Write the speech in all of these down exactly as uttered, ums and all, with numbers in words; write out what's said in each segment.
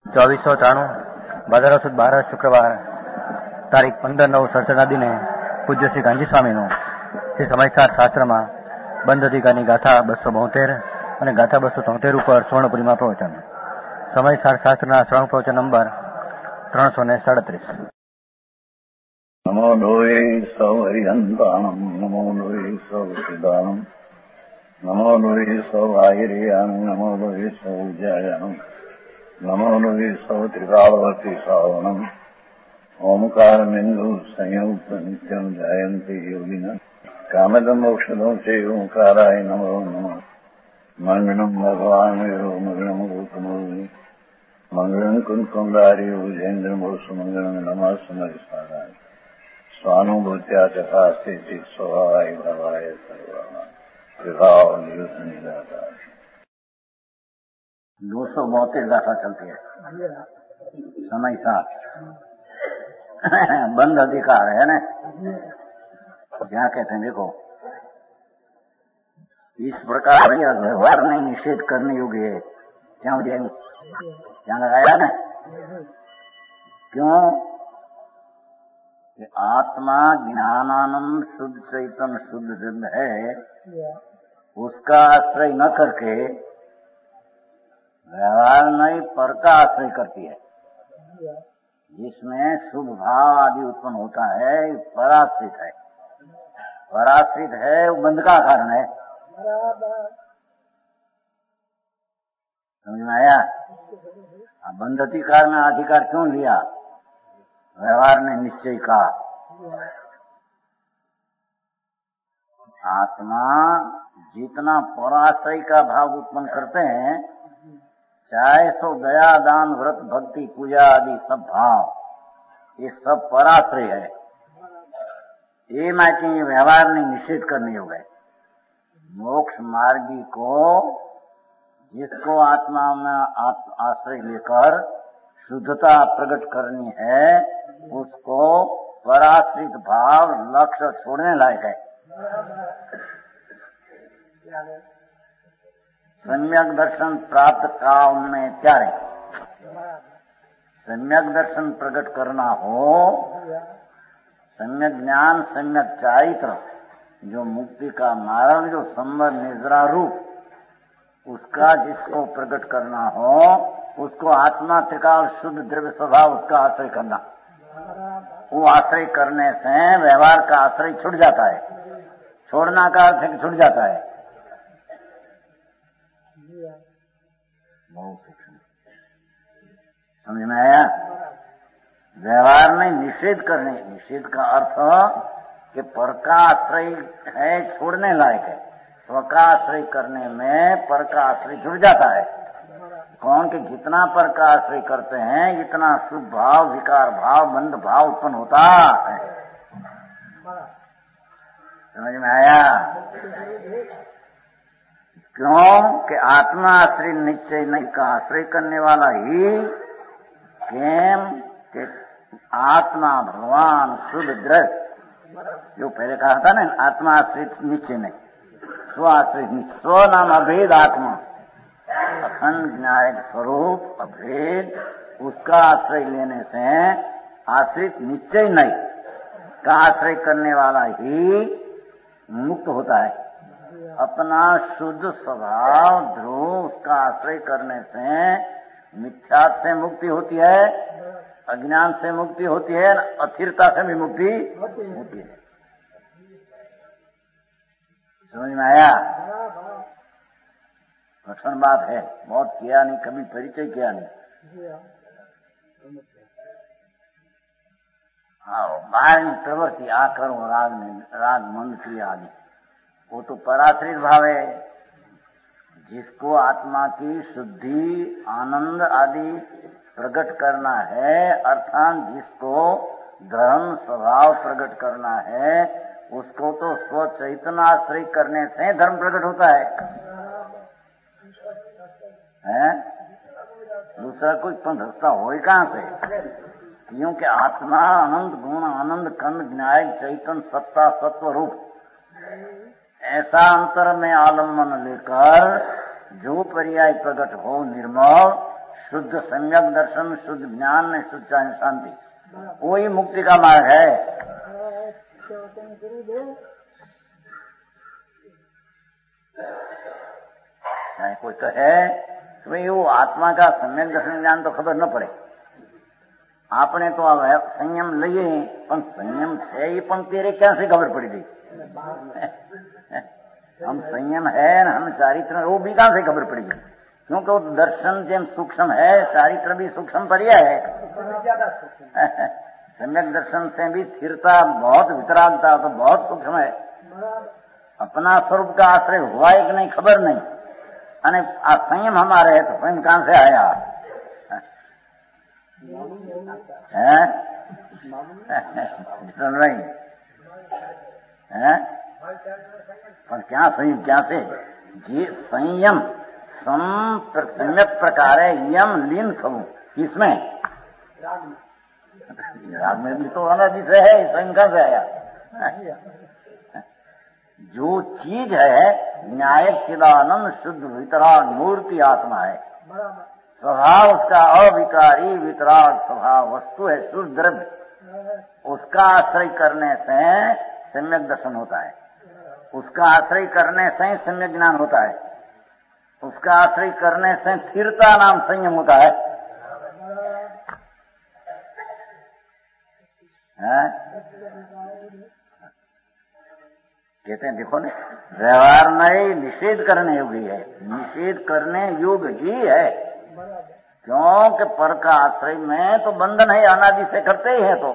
ચોવીસ સો ત્રાણું ભાદરવા સુદ બાર શુક્રવાર તારીખ પંદર નવ સડસઠના દિને પૂજ્ય શ્રી ગાંધી સ્વામીનું શ્રી સમાચાર શાસ્ત્રમાં બંધ અધિકારની ગાથા બસો બોતેર અને ગાથા બસો તોતેર ઉપર સ્વર્ણપુરીમાં પ્રવચન. સમાચાર શાસ્ત્રના શ્રવણ પ્રવચન નંબર ત્રણસો ને સાડત્રીસ. નમો લોહે સૌ હરિહંતાણમ નમો લોહે સૌ સિદ્ધાણમ નમો લોહે સૌ આયર્યામ નમો લોહે સૌ જયામ નમો લોહે સૌ ત્રિકાળવતી શ્રાવણમ ઓમકાર બિંદુ સંયુક્ત નિત્યમ જયંતી યોગિના કામદમ મોક્ષદમ છે ઓંકારાય નમો નમઃ. મંગળમ ભગવાન વિરો મંગળમ ગૌતમોની મંગળમ કુંકુંડારી ભુજેન્દ્ર મોસુ મંગળમ નમઃ સમરિસ્વારાય स्वानुभूत्या तथा स्थिति स्वभावाय भवाय सर्वमा विभाव नियुक्त निराकार. दो सौ बहत्तर गाथा चलती है. समय साथ बंद अधिकार है ना. क्या कहते हैं देखो, इस प्रकार व्यवहार ने निषेध करने योग्य है. क्या हो जाएगा, क्या लगाया ना. क्यों? आत्मा ज्ञानानंद शुद्ध चैतन्य शुद्ध सिद्ध है, उसका आश्रय न करके व्यवहार नहीं पर का आश्रय करती है. जिसमें शुभ भाव आदि उत्पन्न होता है पराश्रित है. पराश्रित है वो बंध का कारण है. समझ में आया. बंध अधिकार में अधिकार क्यों लिया? व्यवहार ने निश्चय का. आत्मा जितना पराश्रय का भाव उत्पन्न करते हैं, चाहे सो दया दान व्रत भक्ति पूजा आदि सब भाव, ये सब पराश्रय है. ये मायके व्यवहार ने निषेध करने हो गए. मोक्ष मार्गी को जिसको आत्मा में आश्रय लेकर शुद्धता प्रकट करनी है, उसको पराश्रित भाव लक्ष्य छोड़ने लायक है. सम्यक दर्शन प्राप्त काल में त्यारे. सम्यक दर्शन प्रकट करना हो, सम्यक ज्ञान सम्यक चारित्र जो मुक्ति का मार्ग जो संवर निजरा रूप उसका जिसको प्रकट करना हो, उसको आत्मा त्रिकाल शुद्ध द्रव्य स्वभाव उसका आश्रय करना. वो आश्रय करने से व्यवहार का आश्रय छूट जाता है. छोड़ना का अर्थ है कि छूट जाता है. बहुत सूक्ष्म समझ में आया. व्यवहार में निषेध करने, निषेध का अर्थ कि पर का आश्रय है छोड़ने लायक है. स्व का आश्रय करने में पर का आश्रय छूट जाता है. कौन कि जितना पर का आश्रय करते हैं इतना शुभ भाव विकार भाव बंध भाव उत्पन्न होता है. समझ में आया. क्यों कि आत्मा आश्रय निश्चय नहीं का आश्रय करने वाला ही केम के आत्मा भगवान शुद्ध दृढ़ जो पहले कहा था ना, आत्मा आश्रित निश्चय नहीं, स्व आश्रित निश्चय. स्व नाम अभेद आत्मा अखंड ज्ञान स्वरूप अभेद, उसका आश्रय लेने से आश्रित निश्चय नहीं का आश्रय करने वाला ही मुक्त होता है. अपना शुद्ध स्वभाव ध्रुव उसका आश्रय करने से मिथ्यात्व से मुक्ति होती है, अज्ञान से मुक्ति होती है, अस्थिरता से भी मुक्ति होती है. समझ में आया. लक्षण बात है. बहुत किया नहीं, कभी परिचय किया नहीं. हाँ, बाहर की प्रवृत्ति आ करो राग में राग मंद क्रिया आदि, वो तो पराश्रित भाव है. जिसको आत्मा की शुद्धि आनंद आदि प्रकट करना है, अर्थात जिसको धर्म स्वभाव प्रकट करना है, उसको तो स्व चैतन्याश्रय करने से धर्म प्रकट होता है. है दूसरा कोई रास्ता हो ही कहां से. क्योंकि आत्मा आनंद गुण आनंद खंड न्याय चैतन्य सत्ता सत्व रूप ऐसा अंतर में आलम्बन लेकर जो पर्याय प्रकट हो निर्मल शुद्ध सम्यक दर्शन, शुद्ध ज्ञान ने शुद्ध शांति, वही मुक्ति का मार्ग है। कोई तो है तो भाई वो आत्मा का सम्यक दर्शन ज्ञान तो खबर न पड़े। आपने तो अब संयम लिए पण संयम છે એ પણ तेरे क्या से खबर पड़ी गई? हम संयम है न हम चारित्र, वो भी कहां से खबर पड़ी गई? क्योंकि वो दर्शन जेम सूक्ष्म है, चारित्र भी सूक्ष्म पर्याय है। सम्यक दर्शन से भी स्थिरता बहुत, वितरागता तो बहुत सूक्ष्म है। अपना स्वरूप का आश्रय हुआ है कि नहीं खबर नहीं, अने आ संयम हमारे है तो स्वयं कहां से आया है? नहीं है पर क्या संयम क्या से जी संयम सम सम्यक प्रकार है यम लीन खबू किसमें? राग में भी तो अनादि से है, स्वयं कहां से आया? जो चीज है न्याय चिदानंद शुद्ध वितराग मूर्ति आत्मा है। स्वभाव उसका अविकारी वितराग स्वभाव वस्तु है, शुद्ध द्रव्य। उसका आश्रय करने से सम्यक दर्शन होता है, उसका आश्रय करने से सम्यक ज्ञान होता है, उसका आश्रय करने से स्थिरता नाम संयम होता है। है? कहते हैं देखो ना, व्यवहार नहीं निषेध करने योग्य है, निषेध करने योग्य ही है। क्योंकि पर का आश्रय में तो बंधन है, अनादि से करते ही है। तो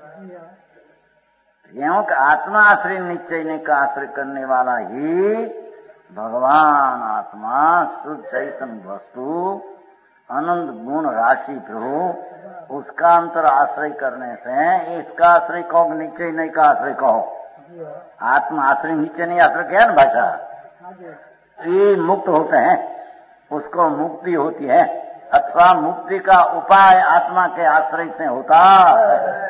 क्योंकि आत्मा आश्रय निश्चय का आश्रय करने वाला ही भगवान आत्मा शुद्ध चैतन्य वस्तु अनंत गुण राशि प्रभु, उसका अंतर आश्रय करने से इसका आश्रय कहो, निश्चय नहीं का आश्रय कहो। आत्मा आश्रय निश्चय नहीं आश्रय क्या है ना भाषा, ये मुक्त होते हैं, उसको मुक्ति होती है, अथवा मुक्ति का उपाय आत्मा के आश्रय से होता है।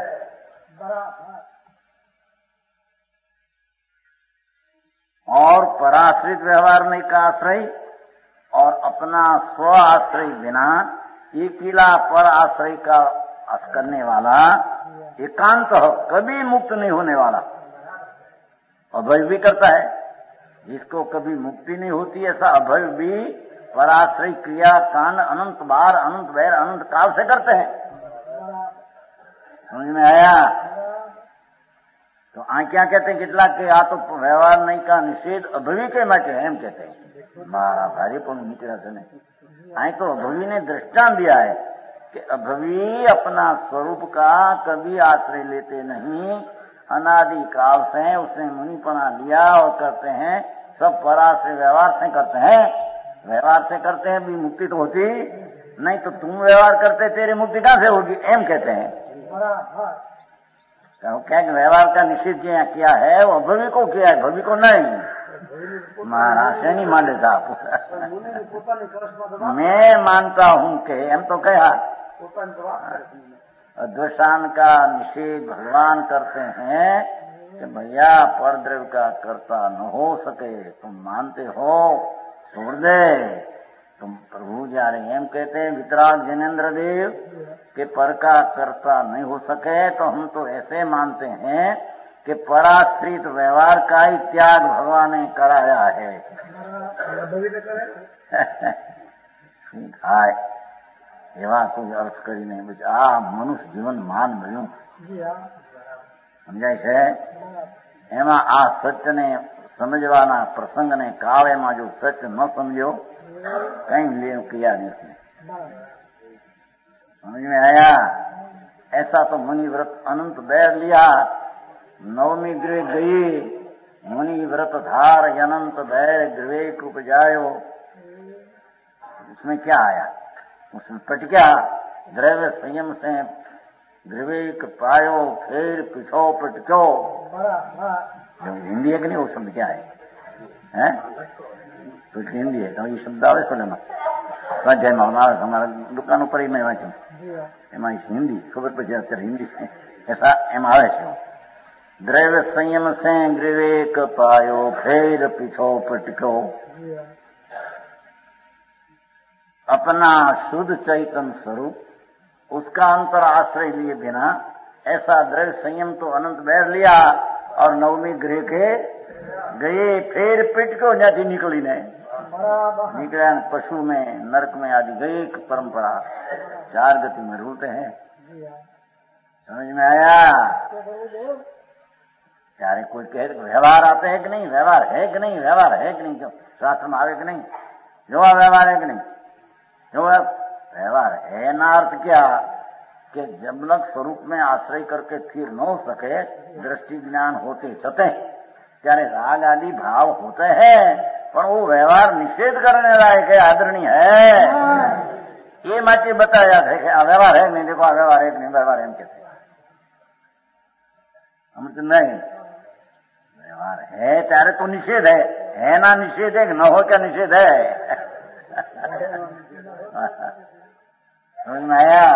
और पराश्रित व्यवहार नहीं का आश्रय और अपना स्व आश्रय बिना अकेला पर आश्रय का करने वाला एकांत हो, कभी मुक्त नहीं होने वाला, अभय भी करता है। जिसको कभी मुक्ति नहीं होती ऐसा अभय भी पराश्रय क्रिया कांड अनंत बार अनंत बैर अनंत काल से करते हैं। समझ में आया? तो आ क्या कहते हैं कितला के आ तो व्यवहार नहीं का निषेध अभवी के માટે એમ कहते हैं। मारा भारी पण मित्र से नहीं, आई तो अभवी ने दृष्टांत दिया है कि अभवी अपना स्वरूप का कभी आश्रय लेते नहीं, अनादि काल से उसने मुनिपना लिया और करते हैं, सब पराश्रय व्यवहार से करते हैं। व्यवहार से करते हैं भी मुक्ति तो होती नहीं, तो तुम व्यवहार करते तेरी मुक्ति कहां से होगी एम कहते हैं। क्या व्यवहार का निषेध किया है वो अभवी को किया है, भवी को नहीं। महाराज नहीं मान लेता मैं मानता हूं कि एम तो कहा द्वेषान का निषेध भगवान करते हैं कि भैया पर द्रव्य का कर्ता न हो सके, तुम मानते हो छोड़ दे, तुम प्रभु जा रहे हैं कहते हैं वितराग जैनेन्द्र देव के पर का कर्ता नहीं हो सके, तो हम तो ऐसे मानते हैं कि पराश्रित व्यवहार का ही त्याग भगवान ने कराया है। हाय एवा कोई अर्थ करी नहीं बच आ मनुष्य जीवन मान भयू समझाय छे। एमा आ सत्य ने समझवाना प्रसंग ने काले में जो सत्य न समझो कहीं ले किया नहीं उसने। समझ में आया? ऐसा तो मुनि व्रत अनंत बैर लिया, नवमी गृह गई मुनि व्रत धार अनंत बैर गृह उपजायो, उसमें क्या आया? उसमें पट गया द्रव्य संयम से ग्रीवेक पायो फिर पिछो पटक्यो। हिंदी है कि नहीं वो शब्द क्या है, है? तो हिंदी है तो ये शब्द आवे सुने स्वाध्याय में આવે हमारा दुकान पर ही मैं वाँचू एम हिंदी खबर पड़ी અત્યારે हिंदी ऐसा एम आवे छे। द्रव्य संयम से ग्रीवेक पायो फिर पिछो पटक्यो। अपना शुद्ध चैतन्य स्वरूप, उसका अंतर आश्रय लिए बिना ऐसा दृढ़ संयम तो अनंत बैर लिया और नवमी गृह के गए, फिर पिट को जाती निकली ने निकले पशु में नरक में आदि गए। परंपरा चार गति में रूलते हैं। समझ में आया? यारे कोई कहे व्यवहार आते हैं कि नहीं, व्यवहार है कि नहीं, व्यवहार है कि नहीं, क्यों शास्त्र में आवे कि नहीं, जो व्यवहार है कि नहीं, जो व्यवहार है ना। अर्थ क्या कि जब लग स्वरूप में आश्रय करके फिर न हो सके, दृष्टि ज्ञान होते छते त्यारे राग आदि भाव होते हैं, पर वो व्यवहार निषेध करने लायक है, आदरणीय है। ये माची बताया जाता है कि व्यवहार है नहीं, देखो व्यवहार है नहीं, व्यवहार है कहते हम तो नहीं, व्यवहार है त्यारे तो निषेध है, है ना निषेध है, न हो क्या निषेध है। समझ में आया?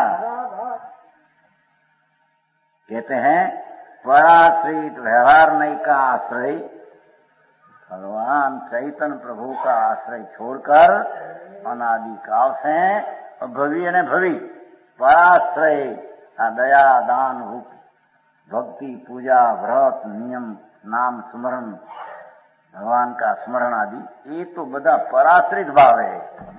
कहते हैं पराश्रित व्यवहार नहीं का आश्रय, भगवान चैतन्य प्रभु का आश्रय छोड़कर अनादि काल से और भवि ने भवि पराश्रय दया दान रूप भक्ति पूजा व्रत नियम नाम स्मरण भगवान का स्मरण आदि, ये तो बधा पराश्रित भाव है।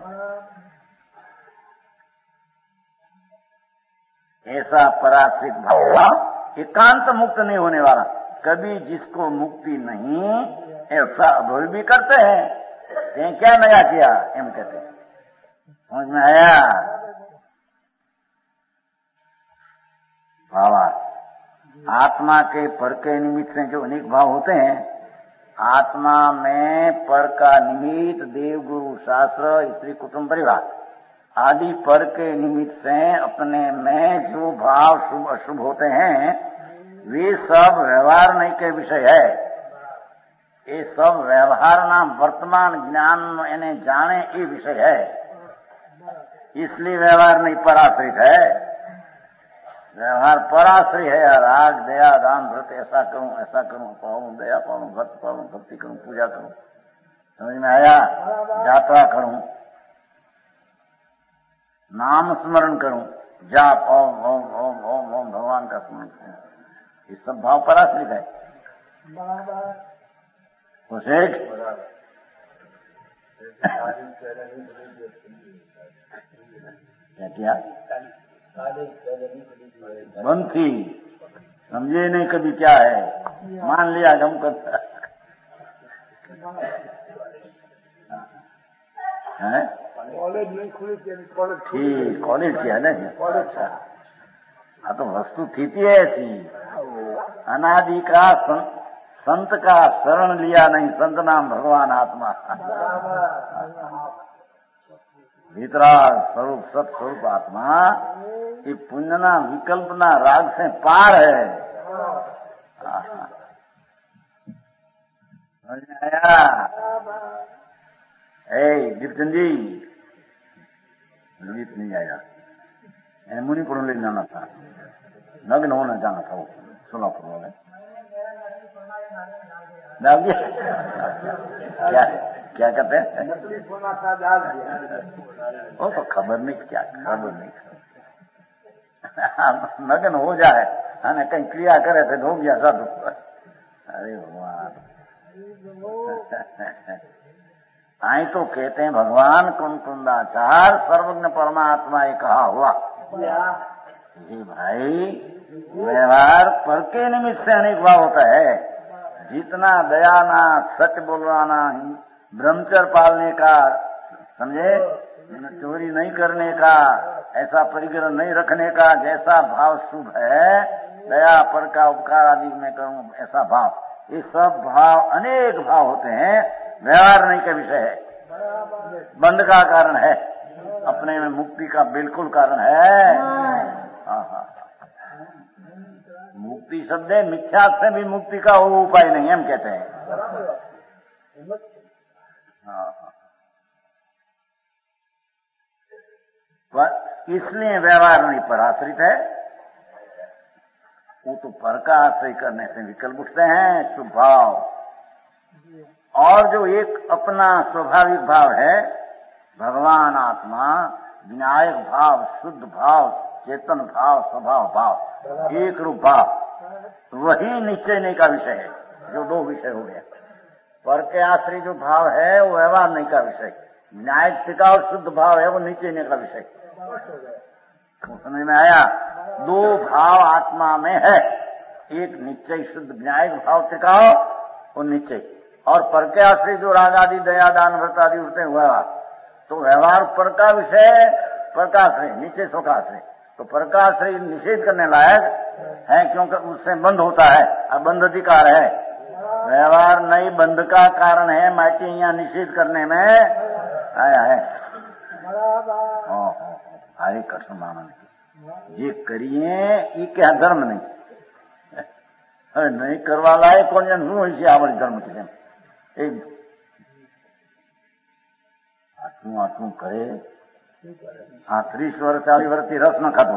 ऐसा पराश्रित भाव एकांत मुक्त नहीं होने वाला। कभी जिसको मुक्ति नहीं, ऐसा अनुभव भी करते हैं, क्या नया किया एम कहते हैं। समझ में आया? भावा आत्मा के पर के निमित्त से जो अनेक भाव होते हैं, आत्मा में पर का निमित्त देव गुरु शास्त्र स्त्री कुटुंब परिवार आदि पर के निमित्त से अपने में जो भाव शुभ अशुभ होते हैं, वे सब व्यवहार नहीं के विषय है। ये सब व्यवहार नाम वर्तमान ज्ञान इन्हें जाने ये विषय है, इसलिए व्यवहार नहीं पराश्रित है। व्यवहार पराश्रय है। राग दया दान व्रत ऐसा करूं ऐसा करूं, पाऊं दया पाऊं भक्त पाऊं भक्ति करूं पूजा करूं। समझ में आया? यात्रा करूं, नाम स्मरण करूं, जाप ओम ओम ओम ओम ओम भगवान का स्मरण करूं, ये सब भाव पराश्रित है। तो शेख क्या किया बंद थी, समझे नहीं कभी क्या है, मान लिया गम करता है। कॉलेज नहीं खुली, ठीक कॉलेज किया ना। हाँ तो वस्तु थी थी ऐसी, अनादि का सं, संत का शरण लिया नहीं, संत नाम भगवान आत्मा भीतराग स्वरूप सत स्वरूप आत्मा, ये पुण्यना विकल्पना राग से पार है। समझ में आया? ए दीपचंद जी गीत नहीं आया, मुनिपुर ले जाना था, नग्न होना जाना था वो सोलापुर वाले। क्या क्या कहते हैं? वो तो खबर नहीं, क्या खबर नहीं। नग्न हो जाए है कहीं क्रिया करे थे हो गया साधु। अरे भगवान आई तो कहते हैं भगवान कुंद कुंदाचार सर्वज्ञ परमात्मा ये कहा हुआ। जी भाई व्यवहार पर के निमित्त से अनेक भाव होता है। जितना दयाना सच बोलवाना, ब्रह्मचर्य पालने का, समझे, चोरी नहीं करने का, ऐसा परिग्रह नहीं रखने का, जैसा भाव शुभ है, दया पर का उपकार आदि में करूं ऐसा भाव, ये सब भाव अनेक भाव होते हैं, व्यवहार नहीं का विषय है, बंध का कारण है, अपने में मुक्ति का बिल्कुल कारण है। हाँ हाँ मुक्ति शब्द है, मिथ्या से भी मुक्ति का वो उपाय नहीं हम कहते हैं। हाँ पर इसलिए व्यवहार नहीं पर आश्रित है, वो तो पर का आश्रय करने से विकल्प उठते हैं शुभ भाव। और जो एक अपना स्वाभाविक भाव है, भगवान आत्मा विनायक भाव, शुद्ध भाव, चेतन भाव, स्वभाव भाव, एक रूप भाव, वही निश्चय नहीं का विषय है। जो दो विषय हो गया, पर के आश्रय जो भाव है वो व्यवहार नहीं का विषय, विनायक टिकाऊ शुद्ध भाव है वो निश्चय नहीं का विषय। समझ में आया? दो भाव आत्मा में है, एक निश्चय शुद्ध विनायक भाव टिकाओ और निश्चय, और पर के आश्रय जो राग आदि दया दान व्रत आदि उठते हुआ तो व्यवहार पर का विषय, पर का आश्रय निश्चय सो का आश्रय, तो पर का आश्रय निषेध करने लायक है क्योंकि उससे बंध होता है, अब बंध अधिकार है। व्यवहार नहीं बंध का कारण है, माटी यहाँ निषेध करने में आया है। हरे कृष्ण मानन ये करिए, ये क्या धर्म नहीं नहीं करवा लाए कौन जन શું હોય છે આ વળી ધર્મ કે એક આટલું આટલું કરે આ ત્રીસ વર્ષ ચાલીસ વર્ષથી રસ ન ખાતો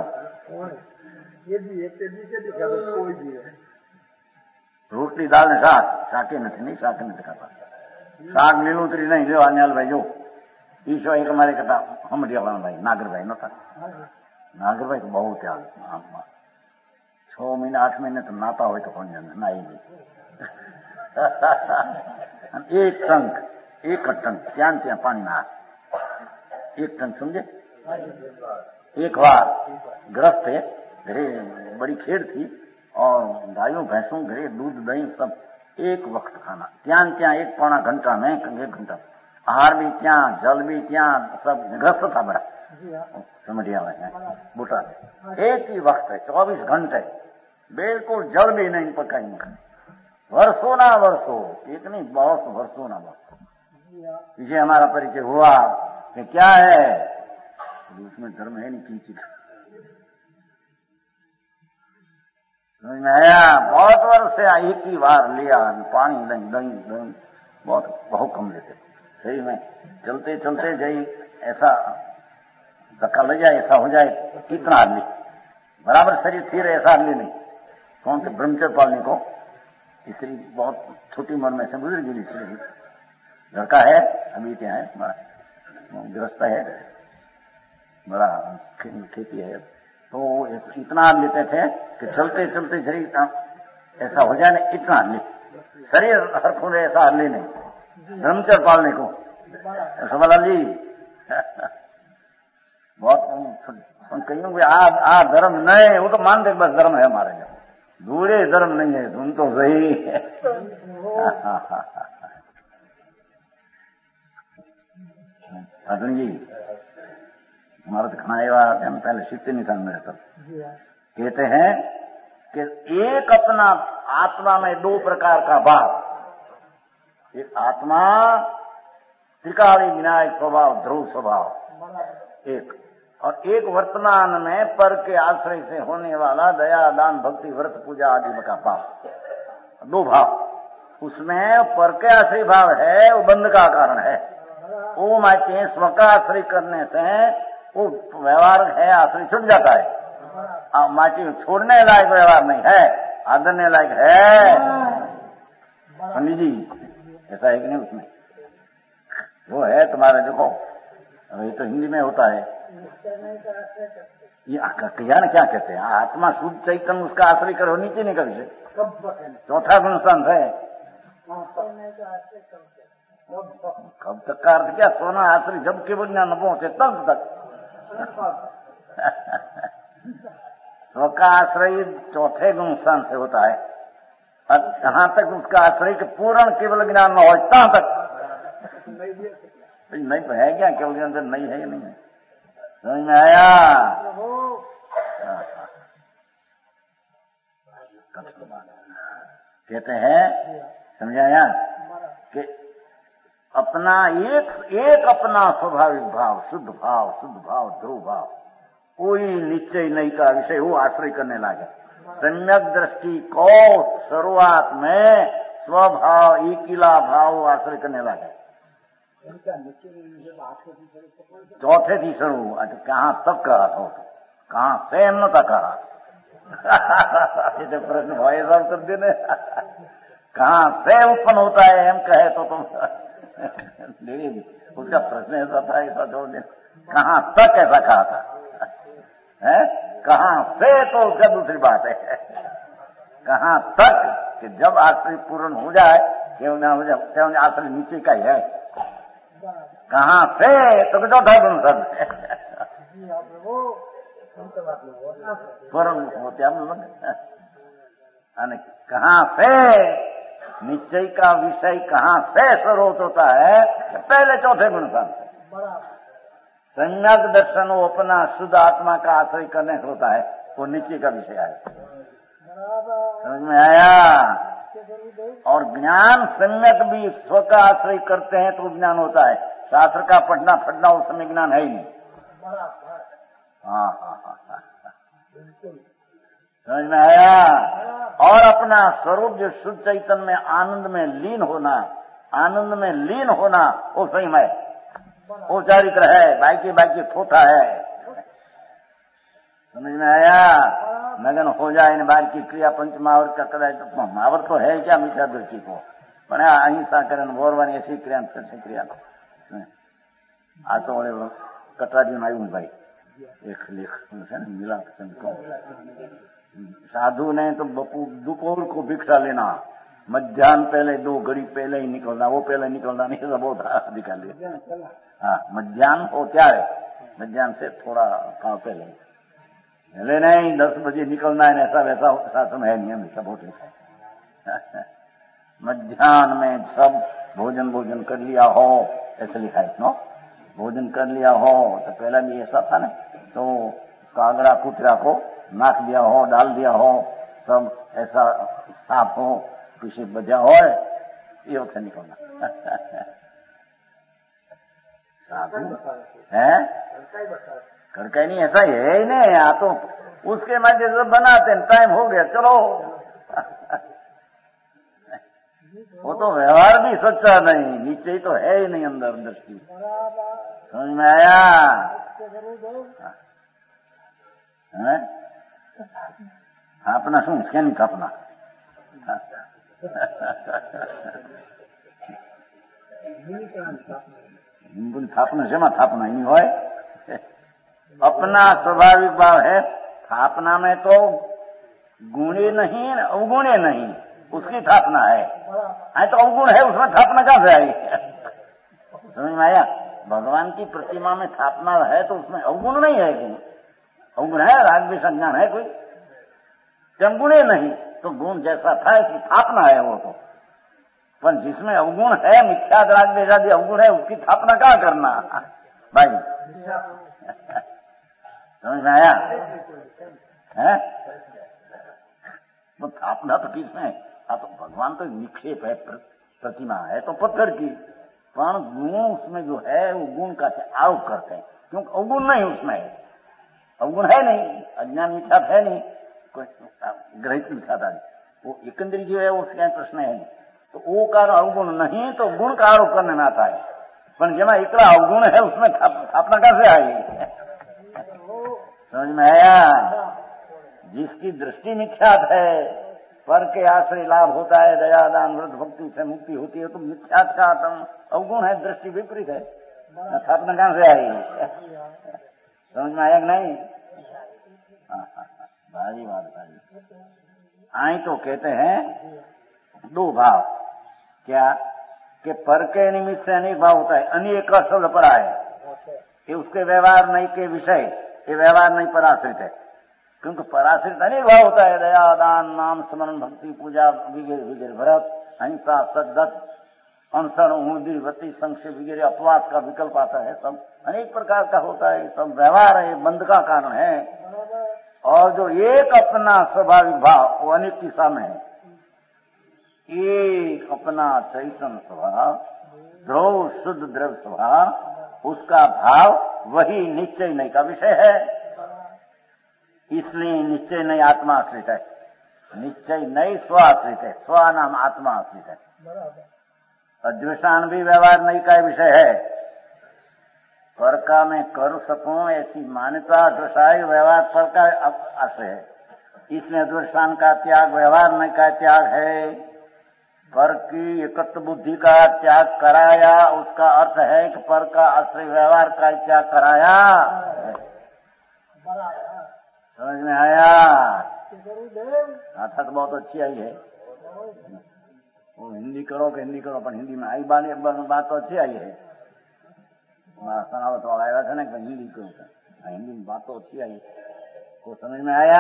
રોટલી દાળ ને શાક શાકે નથી નહીં શાકે નથી ખાતા શાક લીલુંતરી નહીં જો અનિયાલભાઈ જો ઈશો એક અમારે કહેતા હમડિયાવાળા ભાઈ નાગરભાઈ નતા નાગરભાઈ તો બહુ ત્યાગ આંખમાં છ મહિના આઠ મહિને તો નાતા હોય તો પણ નાઈ નહીં એક ટંક એક ટંક ત્યાં ત્યાં પાણી ના एक टन समझे। एक बार ग्रस्त है, घरे बड़ी खेड़ थी और गायों भैंसों घरे दूध दही सब एक वक्त खाना, त्या त्या एक पौना घंटा में एक घंटा आहार भी त्या जल भी त्या सब ग्रस्त था बड़ा समझिया बूटा एक ही वक्त है चौबीस घंटे बिल्कुल जल भी नहीं पकाएंगे वर्षों ना वर्षों एक नहीं बहुत वर्षों ना वर्षों। इसे हमारा परिचय हुआ कि क्या है उसमें धर्म है नहीं की चीज समझ में आया। बहुत वर्ष से एक ही बार लिया पानी दही दही दही बहुत बहुत कम लेते सही में चलते चलते जाई ऐसा धक्का लग जाए ऐसा हो जाए कितना आदमी बराबर शरीर थी रहे ऐसा आदमी नहीं कौन से ब्रह्मचर्य पालने को स्त्री बहुत छोटी उम्र में से गुजर गई स्त्री लड़का है अभी क्या है गृहस्थ है बड़ा खेती है तो इतना लेते थे कि चलते चलते शरीर ऐसा हो जाए ना इतना ले शरीर हर खूने ऐसा ले नहीं ब्रह्मचर्य पालने को समझ जी बहुत कहीं आ, आ धर्म नहीं वो तो मानते बस धर्म है हमारे यहाँ दूरे धर्म नहीं है तुम तो सही अर्जुन जी हमारा तो खाना एवं पहले सीखते नहीं था मेरे तब कहते हैं कि एक अपना आत्मा में दो प्रकार का भाव, एक आत्मा त्रिकाली विनायक स्वभाव ध्रुव स्वभाव एक, और एक वर्तमान में पर के आश्रय से होने वाला दया दान भक्ति व्रत पूजा आदि का भाव, दो भाव। उसमें पर के आश्रय भाव है वो बंध का कारण है, वो माचे स्व का आश्रय करने से वो व्यवहार है आश्रय छूट जाता है, और माची छोड़ने लायक व्यवहार नहीं है आदरने लायक है। पंडित जी ऐसा है कि नहीं उसमें वो है तुम्हारे देखो ये तो हिंदी में होता है ये क्या ना क्या कहते हैं आत्मा शुद्ध चैतन्य उसका आश्रय करो नीचे नहीं कर चौथा गुण संत है कब तक का अर्थ क्या सोना आश्रय जब के बुझना न पहुंचे तब तक स्व का आश्रय चौथे गुण स्थान से होता है और जहां तक उसका आश्रय के पूर्ण केवल ज्ञान न हो तहां तक नहीं तो है क्या केवल ज्ञान नहीं है नहीं है समझ में आया। कहते हैं समझाया कि अपना एक एक अपना स्वाभाविक भाव शुद्ध भाव शुद्ध भाव ध्रुव भाव कोई निश्चय नहीं का विषय वो आश्रय करने लगे। सम्यक दृष्टि को शुरुआत में स्वभाव इकिला भाव आश्रय करने लगे। चौथे थी शुरू अच्छा कहाँ तक कहा था कहाँ से न तक कहा ये प्रश्न भाई साहब कर देने कहाँ से उत्पन्न होता है हम कहे तो तुम उसका प्रश्न ऐसा था, ऐसा छोड़ दे, कहाँ तक ऐसा कहा था है, कहाँ से तो उसका दूसरी बात है, कहाँ तक कि जब आश्रय पूर्ण हो जाए केवल हो जाए केवल आश्रय नीचे का ही है, कहाँ से तो चौथा गुण सब पूर्ण होते हम लोग, कहाँ से निश्चय का विषय कहाँ से स्रोत होता है, पहले चौथे गुण से सम्यक दर्शन वो अपना शुद्ध आत्मा का आश्रय करने से होता है, वो नीचे का विषय है। समझ में आया? और ज्ञान सम्यक भी स्व का आश्रय करते हैं तो ज्ञान होता है, शास्त्र का पढ़ना फटना उस समय ज्ञान है ही नहीं। हाँ हाँ हाँ हाँ समझ में आया? और अपना स्वरूप जो शुद्ध चैतन्य में आनंद में लीन होना, आनंद में लीन होना वो सही है, वो चारित्र है, बाकी बाकी थोथा है। समझ में आया? नगन हो जाए इन बार की क्रिया पंच महावर का कदाच तो महावर तो है क्या मिथ्या दृष्टि को, पर अहिंसा करण भोरवानी ऐसी क्रिया सच्ची क्रिया आ तो कटराजी में आयु भाई एक लेख है ना मिला साधु ने तो बपू दोपहर को भिक्षा लेना, मध्यान्ह पहले दो घड़ी पहले ही निकलना, वो पहले निकलना नहीं सब बहुत निकाल लिया। हाँ मध्यान्ह हो क्या है, मध्यान्ह से थोड़ा काल पहले पहले नहीं दस बजे निकलना है, ऐसा वैसा शासन है नियम सब बहुत लिखा है। मध्यान्ह में सब भोजन भोजन कर लिया हो ऐसे लिखा है, नो भोजन कर लिया हो तो पहला भी ऐसा था ना, तो कागड़ा कुतरा को नाक दिया हो, डाल दिया हो, सब ऐसा साफ हो, किसी बजा हो, ये वक्त निकलना। साधु है कड़का नहीं, ऐसा है ही नहीं, या तो उसके मध्य से बनाते टाइम हो गया चलो। वो तो व्यवहार भी सच्चा नहीं, नीचे ही तो है ही नहीं अंदर दृष्टि। समझ में आया? है थापना શું કેમ થાપના થાપના શેમાં થાપના એની હોય? अपना स्वाभाविक भाव है, थापना में तो गुणे नहीं अवगुणे नहीं, उसकी थापना है। आई तो अवगुण है उसमें थापना कहां से आई? समझ में आया? भगवान की प्रतिमा में थापना है तो उसमें अवगुण नहीं है, गुण अवगुण है, राग भी संज्ञान है कोई, जब गुणे नहीं तो गुण जैसा था इसकी थापना है वो तो, पर जिसमें अवगुण है मिथ्या राग बेजादी अवगुण है उसकी थापना कहाँ करना भाई? समझ में आया? है तो थापना तो किसमें? हाँ तो भगवान तो निक्षेप है, प्रतिमा है तो पत्थर की, पर गुण उसमें जो है वो गुण का आरोप करते हैं, क्योंकि अवगुण नहीं उसमें है, अवगुण है नहीं, अज्ञान मिथ्या है नहीं, कोई ग्रहित मिथ्या नहीं, वो एकंदरी जो है उसका प्रश्न है नहीं, तो वो कारण अवगुण नहीं तो गुण का आरोप करने में आता है, पर जेमा एकला अवगुण है उसमें थापना कैसे आई? समझ में आया? जिसकी दृष्टि मिथ्यात है, पर के आश्रय लाभ होता है, दया दान व्रत भक्ति से मुक्ति होती है, तो मिथ्यात का अवगुण है, दृष्टि विपरीत है, थापना कहां से आई? समझ में आया कि नहीं? भारी बात भारी। आई तो कहते हैं दो भाव, क्या कि पर के निमित्त से अनेक भाव होता है, अनेक का शब्द पड़ा है, कि उसके व्यवहार नहीं के विषय, ये व्यवहार नहीं पराश्रित है, क्योंकि पराश्रित अनेक भाव होता है, दया दान नाम स्मरण भक्ति पूजा वगैरह वगैरह, व्रत अहिंसा सद्गत अनशन ऊर्दी वती संक्षेप वगैरह अपवास का विकल्प आता है, सब अनेक प्रकार का होता है, सब व्यवहार है, बंध का कारण है। और जो एक अपना स्वाभाविक भाव वो अनेक की सामने है, एक अपना चैतन्य स्वभाव ध्रुव शुद्ध द्रव्य स्वभाव, उसका भाव वही निश्चय नहीं का विषय है, इसलिए निश्चय नहीं आत्मा आश्रित है, निश्चय नहीं स्व आश्रित है, स्व नाम आत्मा आश्रित है, अद्वेषान भी व्यवहार नहीं का विषय है, पर का मैं कर सकूं ऐसी मान्यता दृशाई व्यवहार पर का आश्रय है, इसलिए अद्वेषान का त्याग व्यवहार नहीं का त्याग है, पर की एकत्व बुद्धि का त्याग कराया, उसका अर्थ है कि पर का आश्रय व्यवहार का त्याग कराया। समझ में आया? गाथा तो बहुत अच्छी आई है। वो हिंदी करो कि हिंदी करो, पर हिंदी में आई बात बात तो अच्छी आई है। सनावत वाला आया था ना कि हिंदी करो, हिंदी में बात तो अच्छी आई, को समझ में आया?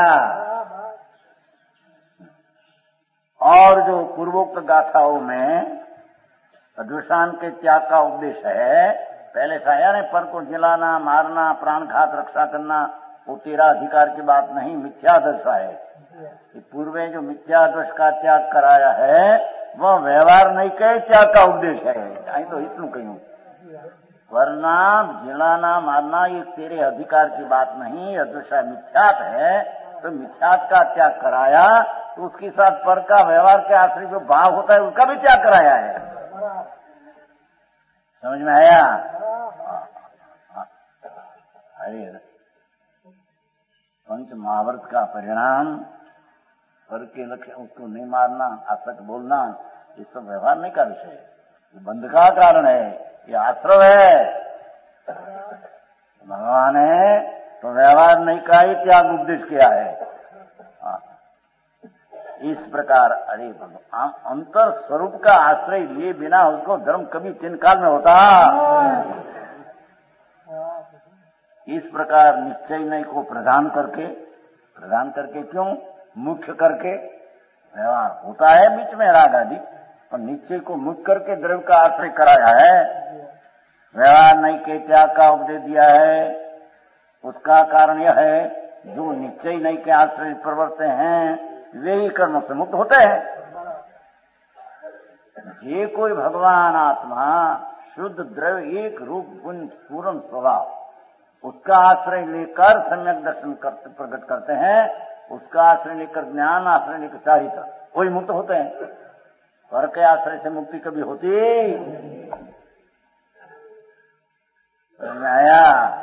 और जो पूर्वोक्त गाथाओं में अदृष्टान के त्याग का उपदेश है, पहले से आया ने पर को जलाना, मारना, प्राणघात, रक्षा करना, वो तेरा अधिकार की बात नहीं, मिथ्यादर्श है। पूर्वे जो मिथ्यादर्श का त्याग कराया है वह व्यवहार नहीं के त्याग का उपदेश है। आई तो इतनु कहूं, वरना जलाना, मारना ये तेरे अधिकार की बात नहीं, अदृष्ट मिथ्यात है, तो मिथ्यात का त्याग कराया, तो उसके साथ पर का व्यवहार के आश्रय जो भाव होता है उसका भी त्याग कराया है। समझ में आया? अरे पंच महाभारत का परिणाम पर के लक्ष्य उसको नहीं मारना, आसक्त बोलना, ये सब व्यवहार नहीं का विषय है, ये बंध का कारण है, ये आश्रव है। भगवान है तो व्यवहार नहीं का ही त्याग उपदेश किया है। इस प्रकार अरे भगवान अंतर स्वरूप का आश्रय लिए बिना उसको धर्म कभी तीन काल में होता। इस प्रकार निश्चय नहीं को प्रदान करके प्रदान करके क्यों मुख्य करके व्यवहार होता है बीच में राग आदि, और निश्चय को मुख्य करके द्रव्य का आश्रय कराया है। व्यवहार नहीं के त्याग का उपदेश दिया है। उसका कारण यह है जो निश्चय नहीं के आश्रय प्रवर्ते हैं वे ही कर्म से मुक्त होते हैं। ये कोई भगवान आत्मा शुद्ध द्रव्य एक रूप गुण पूर्ण स्वभाव उसका आश्रय लेकर सम्यक दर्शन करते प्रकट करते हैं, उसका आश्रय लेकर ज्ञान, आश्रय लेकर चारित्र, वही मुक्त होते हैं। पर के आश्रय से मुक्ति कभी होती आया?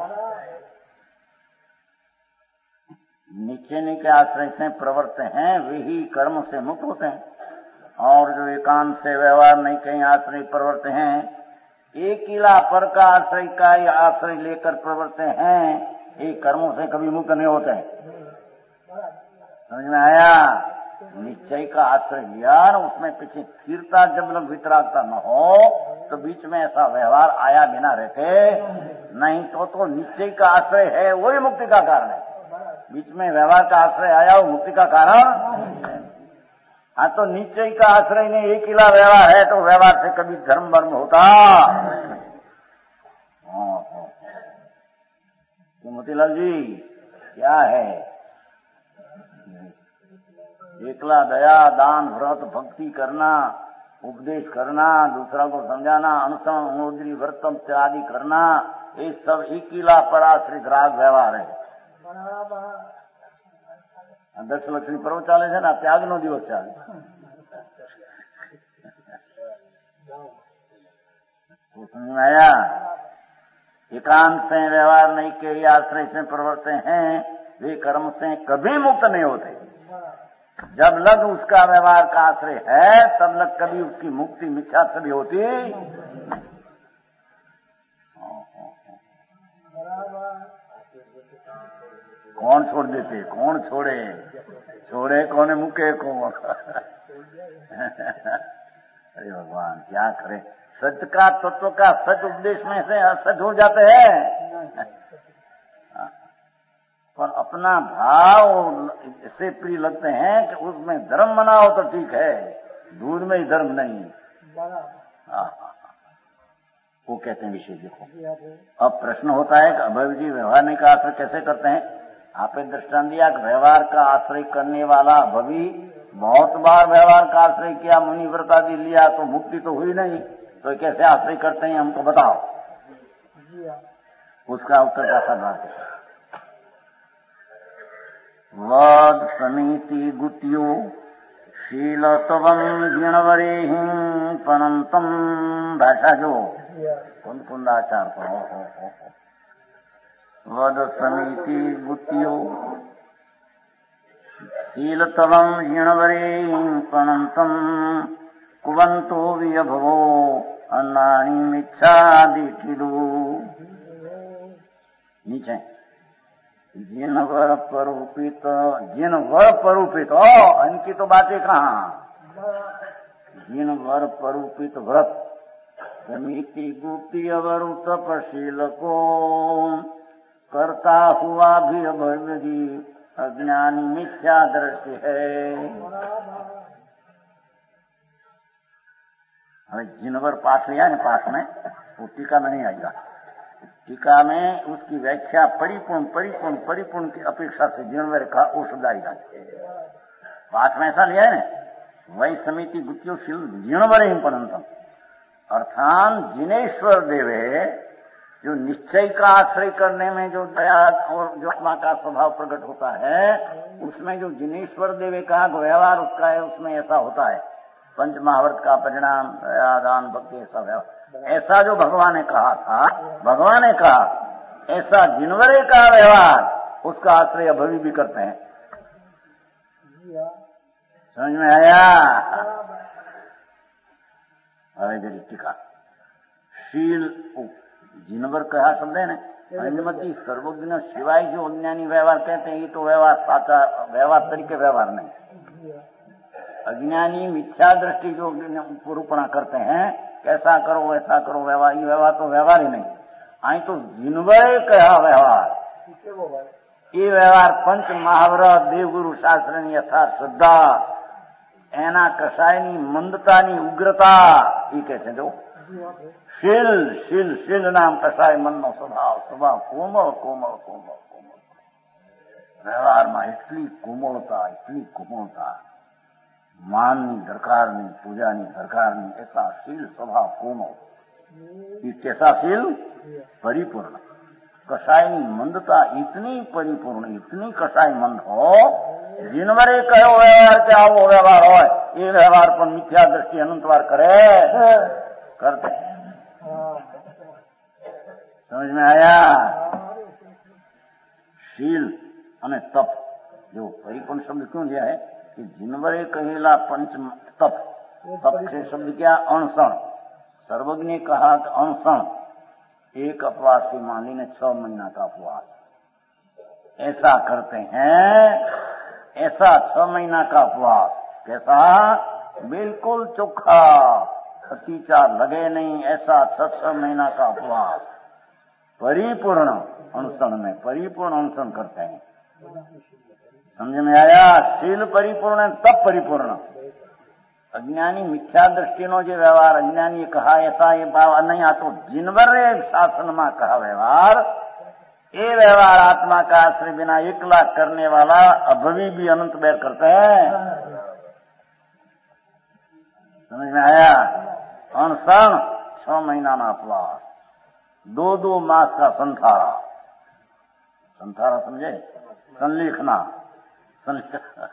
निश्चय के आश्रय से प्रवर्त हैं वे ही कर्म से मुक्त होते हैं, और जो एकांत से व्यवहार नहीं कहीं आश्रय प्रवर्त हैं, एक किला पर का आश्रय का आश्रय लेकर प्रवर्त हैं, ये कर्मों से कभी मुक्त नहीं होते हैं। समझ में आया? निश्चय का आश्रय लिया, उसमें पीछे स्थिरता जब लग वितरागता न हो तो बीच में ऐसा व्यवहार आया बिना रहते नहीं, तो तो निश्चय का आश्रय है वही मुक्ति का कारण है। बीच में व्यवहार का आश्रय आया वो मुक्ति का कारण। हाँ तो निश्चय का आश्रय ने एक किला व्यवहार है तो व्यवहार से कभी धर्म वर्म होता? तो मोतीलाल जी क्या है? एकला दया, दान, व्रत, भक्ति करना, उपदेश करना, दूसरा को समझाना, अनुसरण, अनुद्री, वर्तन आदि करना, ये सब एक किला पर आश्रित राग व्यवहार है। दस लक्ष्मी पर्व चाले છે ને, ત્યાગ નો દિવસ ચાલે। तो समझ में आया? एकांत से व्यवहार नहीं के ही आश्रय से प्रवर्ते हैं वे कर्म से कभी मुक्त नहीं होते। जब लग उसका व्यवहार का आश्रय है तब लग कभी उसकी मुक्ति मिथ्या कभी होती। कौन छोड़ देते? कौन छोड़े? छोड़े कौन है? मुके कौन? अरे भगवान क्या करे? सत्य का तत्व का सच उपदेश में से असच हो जाते हैं, पर अपना भाव ऐसे प्रिय लगते हैं कि उसमें धर्म मनाओ तो ठीक है, दूध में ही धर्म नहीं। वो कहते हैं विषय देखो। अब प्रश्न होता है कि अभय जी व्यवहार नहीं का आश्रय कैसे करते हैं? आपने दृष्टांत दिया कि व्यवहार का आश्रय करने वाला भवी बहुत बार व्यवहार का आश्रय किया, मुनि व्रत आदि लिया तो मुक्ति तो हुई नहीं, तो कैसे आश्रय करते हैं हमको बताओ। उसका उत्तर का सदभाव है वद समिति गुत्यो शीलतवं जिणवरेहिं पनंतम भाषा जो कुंद कुंदाचार हो हो हो वद समिति गुत्यो शीलतवं जिणवरेहिं पनंतम कुवंतो वियभवो अन्नाणी मिच्छादिठिदु। नीचे जिन वर परूपित, जिन वर परूपित, ओ इनकी तो बातें कहाँ। जिन वर परूपित व्रत समिति गुप्ती अवरु तपशील को करता हुआ भी अभवगी अज्ञानी मिथ्या दृष्टि है। हमें जिनवर पाठ लिया है पाठ में, वो टीका में नहीं आएगा। टीका में उसकी व्याख्या परिपूर्ण परिपूर्ण परिपूर्ण की अपेक्षा से जिनवर का वो शब्द आएगा। पाठ में ऐसा लिया है ना, वही समिति गुप्तियोशील जिनवर ही पढ़ंतम, अर्थात जिनेश्वर देवे जो निश्चय का आश्रय करने में जो दया और जो आत्मा का स्वभाव प्रकट होता है, उसमें जो जिनेश्वर देवे का व्यवहार उसका है, उसमें ऐसा होता है। पंच महाव्रत का परिणाम दान भक्ति ऐसा व्यवहार, ऐसा जो भगवान ने कहा था, भगवान ने कहा ऐसा जिनवरे का व्यवहार उसका आश्रय अभवी भी करते हैं। समझ में आया? अरे जरी टीका शील जिनवर कहा शब्द है ना, अनुमति सर्वज्ञ सिवाय जो अज्ञानी व्यवहार कहते हैं, ये तो व्यवहार साचा व्यवहार तरीके व्यवहार नहीं। अज्ञानी मिथ्या दृष्टि जो निरूपणा करते हैं, कैसा करो वैसा करो व्यवहार, ये व्यवहार तो व्यवहार ही नहीं। आई तो जिनवर कहा व्यवहार, ये व्यवहार पंच महाव्रत देवगुरु शास्त्र यथार्थ श्रद्धा एना कसायनी मंदतानी उग्रता ये कहते हैं। जो शील शील शील नाम कसाय मन नो स्वभाव स्वभाव कोमल कोमल कोमल कोमल व्यवहार में इतनी कोमलता इतनी कोमलता, माननी दरकार नहीं, पूजा नहीं दरकार नहीं, ऐसा शील स्वभाव कोमल। ये कैसा शील? परिपूर्ण। कसायनी मंदता इतनी परिपूर्ण, इतनी कसाय मंद हो, जिनवरे कहो व्यवहार क्या वो व्यवहार हो, ये व्यवहार पर मिथ्या दृष्टि अनंत बार करे करते हैं। समझ में आया? शील અને तप जो परिपूर्ण शब्द क्यों दिया है कि जिनवरे कहेला पंच तप, तप से शब्द क्या? अणसण। सर्वज्ञ ने कहा कि अणसण एक अपवास से मान लीने छह महीना का अपवास, ऐसा करते हैं। ऐसा छह महीना का उपवास कैसा? बिल्कुल चोखा, खतीचा लगे नहीं, ऐसा छह छह महीना का उपवास परिपूर्ण अनशन में परिपूर्ण अनशन करते हैं। समझ में आया? शील परिपूर्ण तप परिपूर्ण। अज्ञानी मिथ्या दृष्टि नो जो व्यवहार अज्ञानी कहा ऐसा ये भाव नहीं आतो, जिनवर शासन में कहा व्यवहार, ये व्यवहार आत्मा का आश्रय बिना एकला करने वाला अभवी भी अनंत बैर करते हैं। समझ में आया? अनशन छह महीना ना अपवास, दो दो मास का संथारा। संथारा समझे? संलिखना संलिखना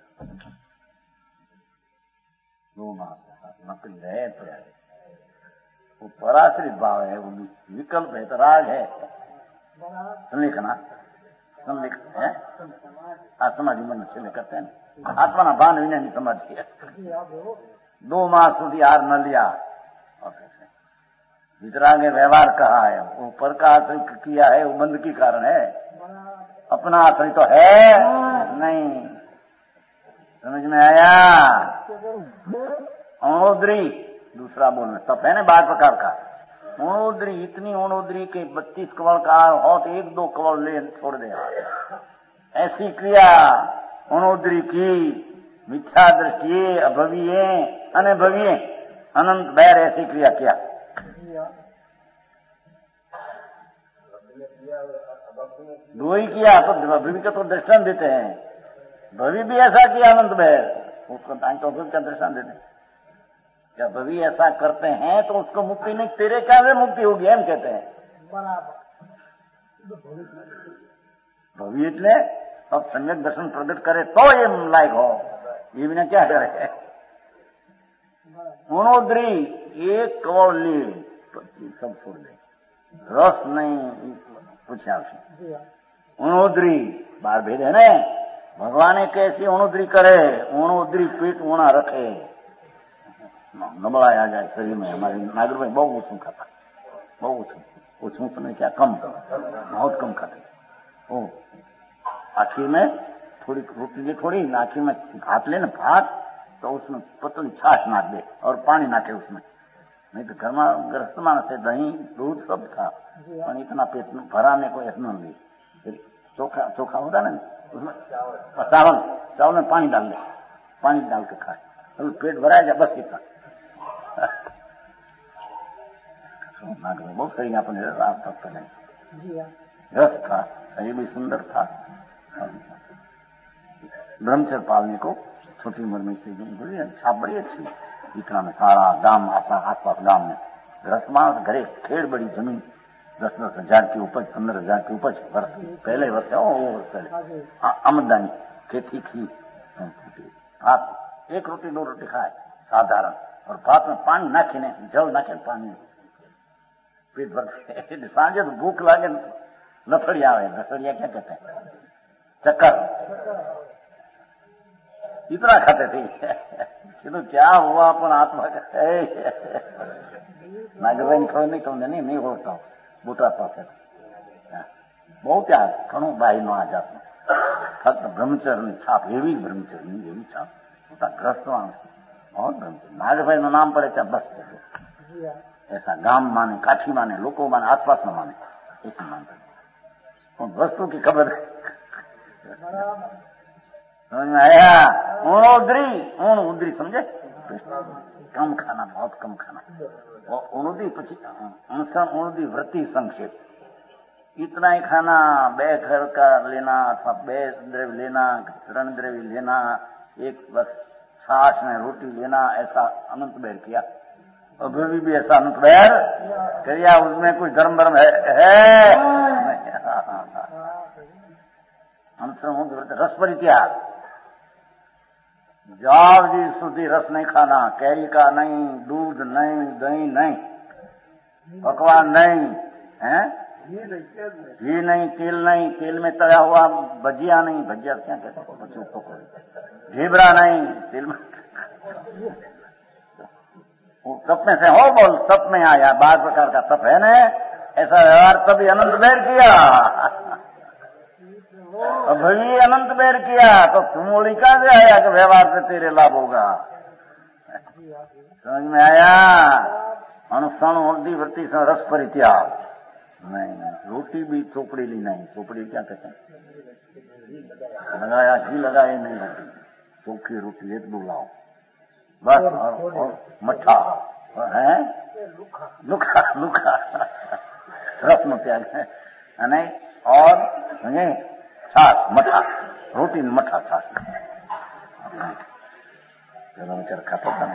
दो मास नकली है तो है, वो पराश्रित भाव है, वो विकल्प है, तो राग है। संलिखना संलिख है समाधि मन से करते हैं, आत्मा ना भान विनय नहीं समाधि है। दो मास सुधी हार न लिया वितरागे व्यवहार कहा है, ऊपर का आश्रय किया है वो बंद की कारण है, अपना आश्रय तो है नहीं। समझ में आया? अणोद्री दूसरा बोलना तप है ना बार प्रकार का। अणोद्री इतनी अणोद्री के बत्तीस कवल का हो तो एक दो कवल ले छोड़ दे, ऐसी क्रिया अणोद्री की मिथ्या दृष्टि अभवीय अनभवीय अनंत बैर ऐसी क्रिया किया। दो ही किया तो भवी का तो दृष्टान देते हैं, भवी भी ऐसा किया अनंत बैर, उसको तो भवी का दृष्टान देते हैं। जब भवी ऐसा करते हैं तो उसको मुक्ति नहीं, तेरे क्या से मुक्ति होगी हम कहते हैं। भवी इतने अब सम्यक दर्शन प्रकट करे तो ये लायक हो, ये बिना क्या करे। उनोद्री एक कवल ले सब छोड़ दे, रस नहीं पूछा उसे। उनोद्री बार भेद है ना, भगवान कैसी उणोद्री करे, उणोद्री पेट ऊणा रखे, नबड़ाई आ जाए शरीर में। हमारे नागर भाई बहुत ऊँचू खाता, बहुत ऊँचू ऊँचू समय क्या कम, बहुत कम खाते। ओ आखिर में थोड़ी रोटी ले, थोड़ी आखिर में भात ले ना भात, तो उसमें पतली छाछ नाख दे और पानी नाखे उसमें। नहीं तो घर में ग्रस्त मानस से दही दूध सब था, पर इतना पेट भराने को इतना नहीं। फिर चोखा चोखा होता ना उसमें चावल चावल में पानी डाल दे, पानी डाल के खाए तो पेट भराया जाए, बस इतना। बहुत सही अपने रात तक पहले रस था, शरीर भी सुंदर था। ब्रह्मचर्य पालने को छोटी उम्र में से बड़ी छाप बड़ी अच्छी। इतना में सारा गांव आसा आसपास गांव में रसमास घरे खेड़ बड़ी जमीन, दस दस हजार की उपज, पंद्रह हजार की उपज वर्ष पहले वर्ष है, वो वर्ष पहले आमदनी खेती की। भात एक रोटी दो रोटी खाए साधारण, और भात में पानी नाखे ने, जल नाखे पानी पेट भर। सांझे तो भूख लागे, लफड़िया आवे, लफड़िया क्या कहते हैं, चक्कर, इतना खाते थे। तो क्या हुआ अपन आत्मा का नागरभाई खबर नहीं कहूँ नहीं नहीं होता हूँ बूटा पास बहुत याद घणो भाई नो आ जात फक्त ब्रह्मचर्य छाप एवी ब्रह्मचर्य एवी छाप ग्रस्त बहुत ब्रह्मचर्य। नागरभाई नो नाम पड़े क्या बस ऐसा गांव माने, काठी माने, लोको माने, आसपास न माने, ऐसी मानते वस्तु की खबर समझ में आया। ऊण उदरी, ऊण उदरी समझे, कम खाना, बहुत कम खाना। और उणुदी पची अणसण उणुदी वृत्ति संक्षेप, इतना ही खाना, बे घर का लेना अथवा बे द्रव्य लेना, रण द्रव्य लेना, एक बस छाछ में रोटी लेना, ऐसा अनंत बैर किया। अभी भी, भी ऐसा अनंत बैर करिया, उसमें कुछ धर्म धर्म है, है? अणसण उणुदी रस परित्याग, जाव जी સુધી रस नहीं खाना, कैरी का नहीं, दूध नहीं, दही नहीं, पकवान नहीं, हैं? घी नहीं, तेल नहीं, तेल में तला हुआ भजिया नहीं, भजिया क्या कहते हैं, ढीबरा नहीं, तेल में तप में से हो बोल, तप में आया, बार प्रकार का तप है ना, ऐसा व्यवहार तभी अनंत बैर किया। अभी अनंत बैर किया तो तुम ओली कहां से आया कि व्यवहार से तेरे लाभ होगा। समझ में आया। अनुष्ठान उर्दी वृत्ति से रस परित्याग नहीं, रोटी भी चोपड़ी ली नहीं, चोपड़ी क्या कहते हैं, लगाया घी लगाए नहीं, रोटी चोखी रोटी एक दो लाओ बस, और, और मठा है लुखा लुखा रस में त्याग है नहीं, और छाछ मठा रोटी मठा छाछ ब्रह्मचर्य खाता था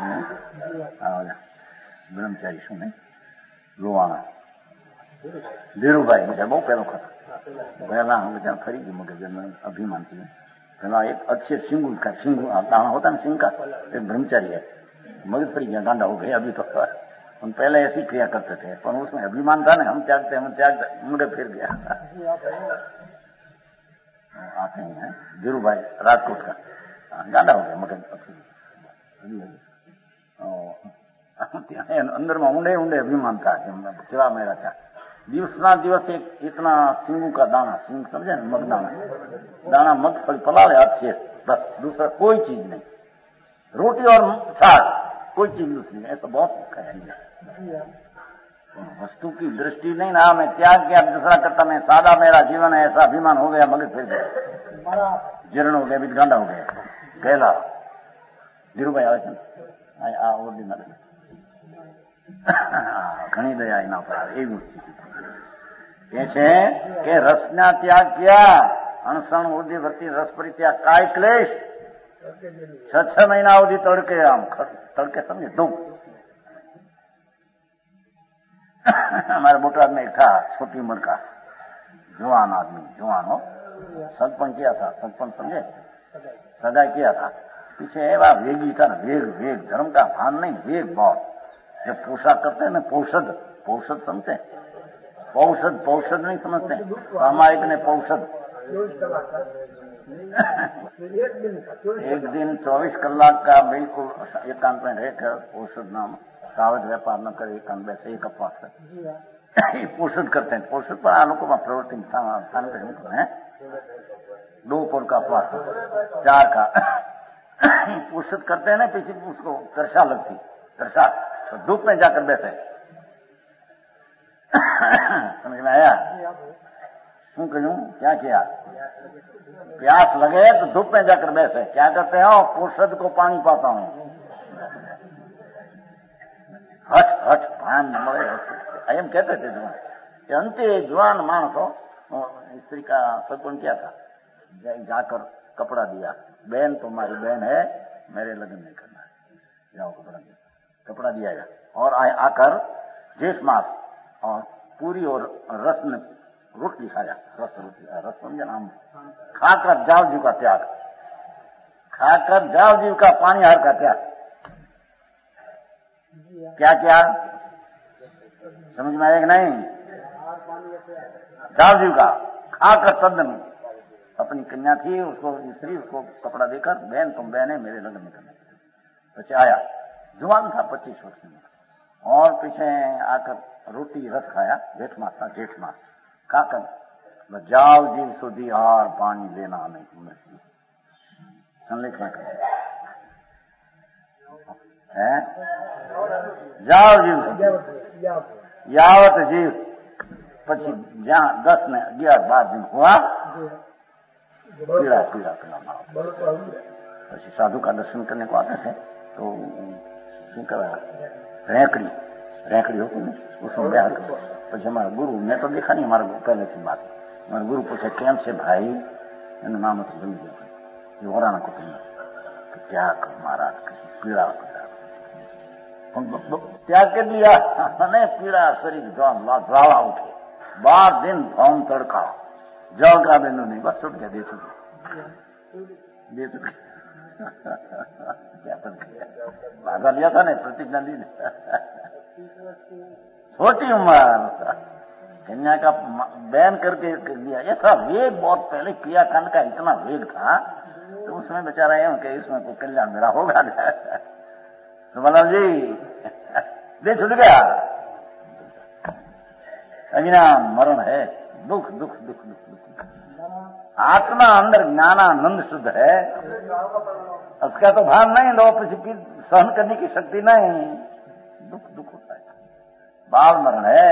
ब्रह्मचारी શું નહીં લોવાણા ધીરુભાઈ બીજા બહુ પહેલો ખાતા પહેલા હું ત્યાં ફરી ગયું મગજ અભિમાન થી પેલા એક अच्छे सिंगू का सिंगू दाना होता ना सिंह का, एक ब्रह्मचारी है, मगज फरी गया, गांडा हो गया अभी तो। हम पहले ऐसी क्रिया करते थे, पर उसमें अभिमान था ना, हम त्यागते हम त्यागते मगज फिर गया। आते हैं धीरू भाई राजकोट का, गांडा हो गया मगज अंदर में ऊंडे ऊंडे अभिमान था कि सेवा मेरा था। दिवस ना दिवस एक इतना सिंगू का दाना, सिंग समझे ना, मग दाना दाना मगफली पलावे अच्छे, बस दूसरा कोई चीज नहीं, रोटी और छाछ कोई चीज दूसरी नहीं, ऐसा बहुत कहेंगे। वस्तु की दृष्टि नहीं ना, मैं त्याग किया दूसरा करता, मैं सादा मेरा जीवन है, ऐसा अभिमान हो गया, मगज फिर गया, जीर्ण हो गया, गांडा हो गया। कहला धीरू भाई आवे आ ओरिजिनल घनी दया एना पर एवं કે છે કે રસના ત્યાગ કિયા, અણસણ ઉર્દી વૃત્તિ રસ પરિત્યાગ, काय क्लेश छह छह महीना अवधि तड़के, आम तड़के समझे धूप। हमारे बोटाद में एक था छोटी उम्र का जवान आदमी, जवान हो, सगपन किया था, सगपन समझे, सगाई किया था। पीछे एवा वेगी था ना, वेग वेग धर्म का भान नहीं, वेग बहुत। जब पोशाक करते हैं ना, पौषद पौषद समझते, पौषद पौषद नहीं समझते, सामायिक ने पौषद एक दिन चौबीस कलाक का बिल्कुल एकांत में रहकर औषध नाम सावध व्यापार न करे एकांत वैसे एक अपवास है औषध करते हैं। औषध पर आलोक में प्रवृत्ति स्थान है दो पौर का अपवास चार का औषध करते हैं ना पीछे उसको तरसा लगती तरसा तो धूप में जाकर बैठे। समझ में आया? क्यों करूं क्या किया? प्यास लगे तो धूप में जाकर बैठे। क्या करते हो? औषध को पानी पाता हूं। हट हट भान मरे एम कहते थे जवान अंते जवान मानस हो। स्त्री का सदगुण क्या था? जाकर कपड़ा दिया, बहन तुम्हारी बहन है, मेरे लगन नहीं करना है, जाओ कपड़ा दिया, कपड़ा दिया गया। और आ, आकर जेठ मास और पूरी और रस में रोटी खाया, रस रोटी रस समझे नाम खाकर जाव जीव का त्याग, खाकर जाव जीव का पानी हार का त्याग। क्या क्या समझ में आएगा नहीं? जाव जीव का खाकर तद्दन अपनी कन्या थी उसको स्त्री उसको कपड़ा देकर बहन तुम बहन है मेरे लगन में करना। पीछे आया जुआन था पच्चीस वर्ष में और पीछे आकर रोटी रस खाया। जेठ मास था जेठ मास खाकर जाओ जीव सुधी और पानी लेना नहीं तुम्हें संलेख में है जाओ जीव यावत जीव पची जहां दस ने ग्यारह बार दिन हुआ पीड़ा पीड़ा पीड़ा પછી साधु का दर्शन करने को आते थे तो रैकड़ी रैकड़ी होती ना उसमें ब्याह कर પછી हमारा गुरु मैं तो देखा नहीं हमारा पहले की बात हमारा गुरु पूछे केम से भाई एનું નામ હતું ભૂલી ગયો એ ઓરાના કુટુંબ त्याग महाराज पीड़ा त्याग कर लिया नहीं पीड़ा शरीर ज्वाला उठे बार दिन भौम तड़का जल का बिंदु नहीं बस छुट गया दे चुके दे चुके क्या भागा लिया था ना प्रतिज्ञा दी छोटी उम्र कन्या का बैन करके कर दिया। ऐसा वेग बहुत पहले क्रियाकांड का इतना वेग था तो उसमें बेचारा एवं कि इसमें कोई कल्याण मेरा होगा तो बोला जी दे छुट गया। अविना मरण है दुख दुख दुख दुख दुख आत्मा अंदर ज्ञानानंद शुद्ध है उसका तो भान नहीं लो किसी सहन करने की शक्ति नहीं दुख दुख होता है बाल मरण है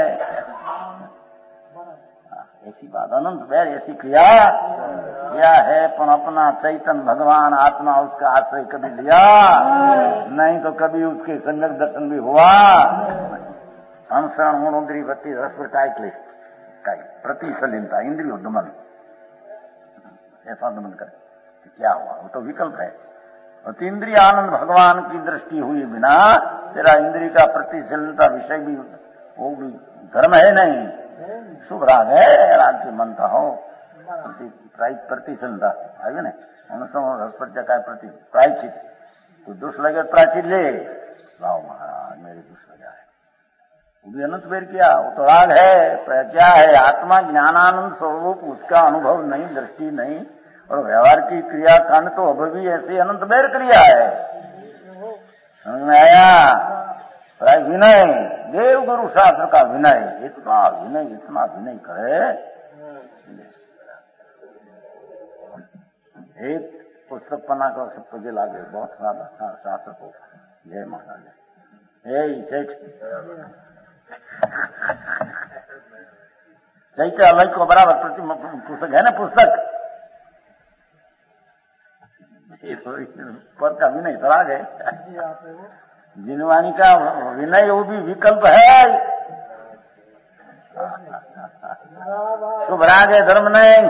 ऐसी बात अनंत वैर ऐसी क्रिया क्या है पर अपना चैतन्य भगवान आत्मा उसका आश्रय कभी लिया नहीं तो कभी उसके सम्यक दर्शन भी हुआ। अनुसरण गुणोद्री वृत्ति रस कायकले काई प्रतिशलीनता इंद्रियों दमन ऐसा दमन करे क्या हुआ वो तो विकल्प है। और इंद्रिय आनंद भगवान की दृष्टि हुई बिना तेरा इंद्रिय का प्रतिशलीनता विषय भी वो भी धर्म है नहीं शुभ राग है राग की मनता हो प्रतिशलीनता आगे ना अनुसरण रस का प्रति प्रायचित कोई दोष लगे प्रायचित ले लाओ महाराज मेरे दोष लगा है वो भी अनंत बेर किया वो तो राग है क्या है आत्मा ज्ञानानंद स्वरूप उसका अनुभव नहीं दृष्टि नहीं और व्यवहार की क्रिया कांड तो अब भी ऐसी अनंत बेर क्रिया है। समझ में आया? प्राय विनय देव गुरु शास्त्र का विनय इतना विनय इतना विनय करे एक पुस्तक पन्ना का सब तुझे लागे बहुत सारा शास्त्र को जय महाराज जय चैत्य अलग को बराबर प्रति पुस्तक है ना पुस्तक पर का विनय तराग है जिनवाणी का विनय वो भी विकल्प है शुभ राग है धर्म नहीं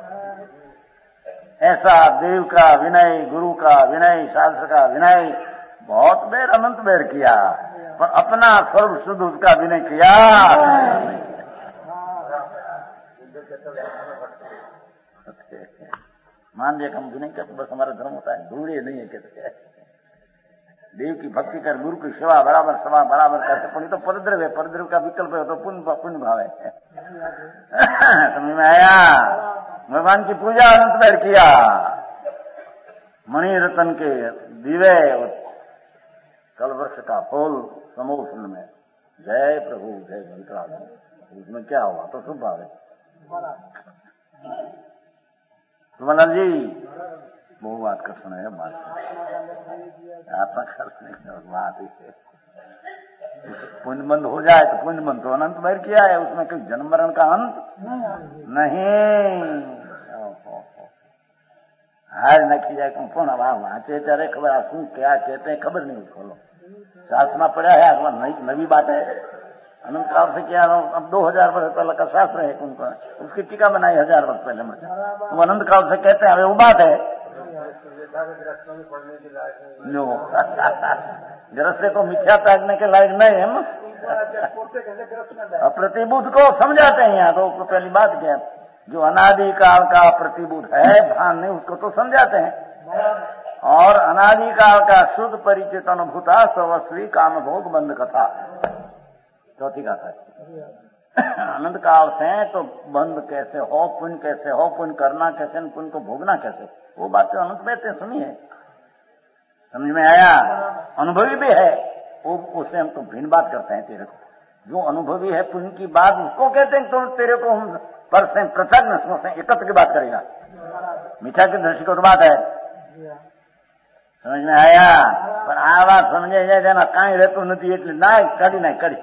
ऐसा देव का विनय गुरु का विनय शास्त्र का विनय बहुत बेर अनंत बेर किया पर अपना सर्व शुद्ध उसका विनय किया। मान लिया हम विनय करते बस हमारा धर्म होता है दूर नहीं है कहते देव की भक्ति कर गुरु की सेवा बराबर सेवा बराबर करते पुण्य तो परद्रव्य है परद्रव्य का विकल्प है तो पुण्य पुण्य भाव है। समझ में आया? भगवान की पूजा अनंत बैर किया, मणि रतन के दिवे और कलवृक्ष का फूल समूह में, जय प्रभु जय घंटराज। उसमें क्या हुआ? तो शुभ भाव है। सुमनल जी वो बात कर सुना है, बात आपका खर्च नहीं कर, बात ही पुण्य बंद हो जाए तो पुण्य बंद तो अनंत भर किया है, उसमें कोई जन्म मरण का अंत नहीं। हार न की जाए कौन हवा वाचे तेरे खबर आंसू क्या कहते हैं खबर नहीं उसको लो, शास्त्र में पड़ा है, नई नवी बात है। अनंत काल से क्या अब दो हजार वर्ष पहले का शास्त्र है, उनको उसकी टीका बनाई हजार वर्ष पहले में, वो अनंत काल से कहते हैं, वो बात है ग्रस्त को मिथ्या त्यागने के लायक नहीं है। प्रतिबुद्ध को समझाते हैं यहाँ तो पहली बात क्या, जो अनादि काल का प्रतिबुद्ध है भान नहीं, उसको तो समझाते हैं। और अनादि काल का शुद्ध परिचित अनुभूता सर्वस्वी काम भोग बंद कथा, चौथी कथा है। अनंत काल से तो बंद कैसे हो, पुण्य कैसे हो, पुण्य करना कैसे, पुण्य को भोगना कैसे, वो बातें अनंत बैठे सुनी है, समझ में आया। अनुभवी भी है वो, उससे हम तो भिन्न बात करते हैं। तेरे को जो अनुभवी है पुण्य की बात उसको कहते हैं, तो तेरे को हम पर से पृथक न से एकत्र की बात करेगा, मीठा की दृष्टि को तो बात है, समझ में आया। पर आ बात समझे जाए ना कहीं रहતું નથી એટલે ના કાઢી ના કાઢી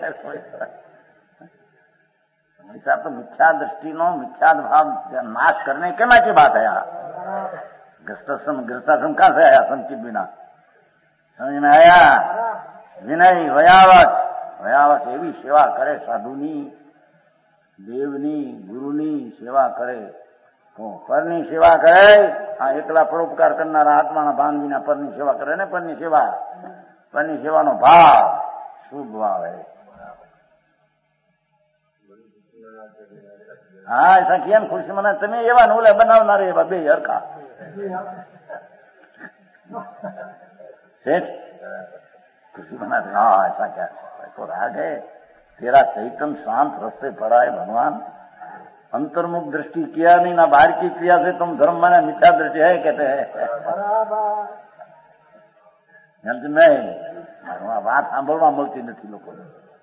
साहब, तो मिथ्या दृष्टि नो मिथ्या भाव नाश करने के की बात है यहाँ। गृहस्थाश्रम गृहस्थाश्रम कहां से आया सम के बिना, समझ में आया। विनय वयावच वयावच एवी सेवा करे साधुनी देवनी गुरुनी सेवा करे तो पરની सेवा करे। हाँ एकला परोपकार करનારા આત્માના ભાન વિના પરની સેવા કરે ને, પરની સેવા પરની સેવાનો ભાવ શુભ ભાવ है। हाँ ऐसा किया खुशी मना તમે એવા નોલે બનાવનારે એવા બે હરખા सेठ खुशी मना। हाँ ऐसा क्या तो राग है तेरा चैतन्य शांत रस्ते पड़ा है भगवान, अंतर्मुख दृष्टि किया नहीं ना बाहर की क्रिया से तुम धर्म माने मिथ्या दृष्टि है कहते हैं। नहीं बात सांभळवा મળતી નથી લોકોને,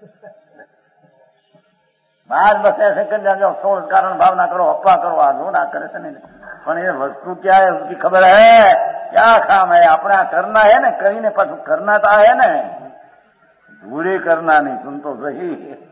बात बस ऐसे कर जाओ सोच कारण भावना करो अफवाह करो आजो ना करे से नहीं, पर ये वस्तु क्या है उसकी खबर है, क्या काम है अपना करना है ना, કરીને पाछું करना तो है ना, दूरी करना नहीं। सुन तो सही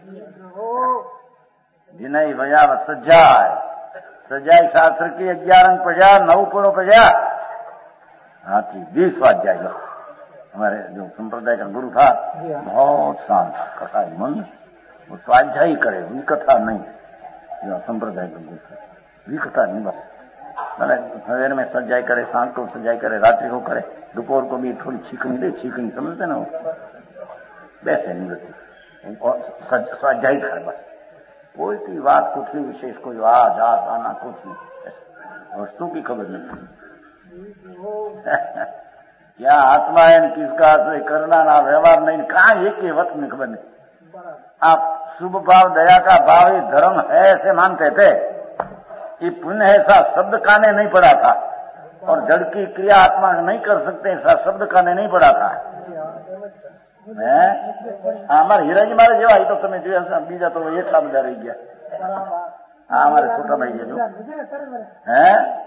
विनय वया सज्जाय सज्जाय शास्त्र की ग्यारह अंक पढ़ा, नौ पुणो पढ़ा, हाथी बीस स्वाध्याय। हमारे जो संप्रदाय का गुरु था बहुत शांत कथा मन, वो स्वाध्याय करे विकथा नहीं, जो संप्रदाय का गुरु था विकथा नहीं, बस मैंने सवेर में सज्जाई करे, शाम को सज्जाई करे, रात्रि को करे, दोपहर को भी थोड़ी छीकनी दे, छीकनी समझते ना, वैसे नहीं रहती स्वाध्याय करे बस, कोई की बात कुछ नहीं विशेष, कोई आ जात आना कुछ नहीं, वस्तु की खबर नहीं। क्या आत्मा है किसका आश्रय करना ना व्यवहार नहीं, कहाँ एक के वक्त में खबर नहीं। आप शुभ भाव दया का भाव ये धर्म है ऐसे मानते थे, ये पुण्य ऐसा शब्द काने नहीं पड़ा था, और जड़ की क्रिया आत्मा नहीं कर सकते ऐसा शब्द काने नहीं पड़ा था। हमारे हीराजी मारे जेवा तो તમે જોયા બીજા તો એટલા બધા રહી ગયા। હા અમારે છોટા ભાઈ છે જો હે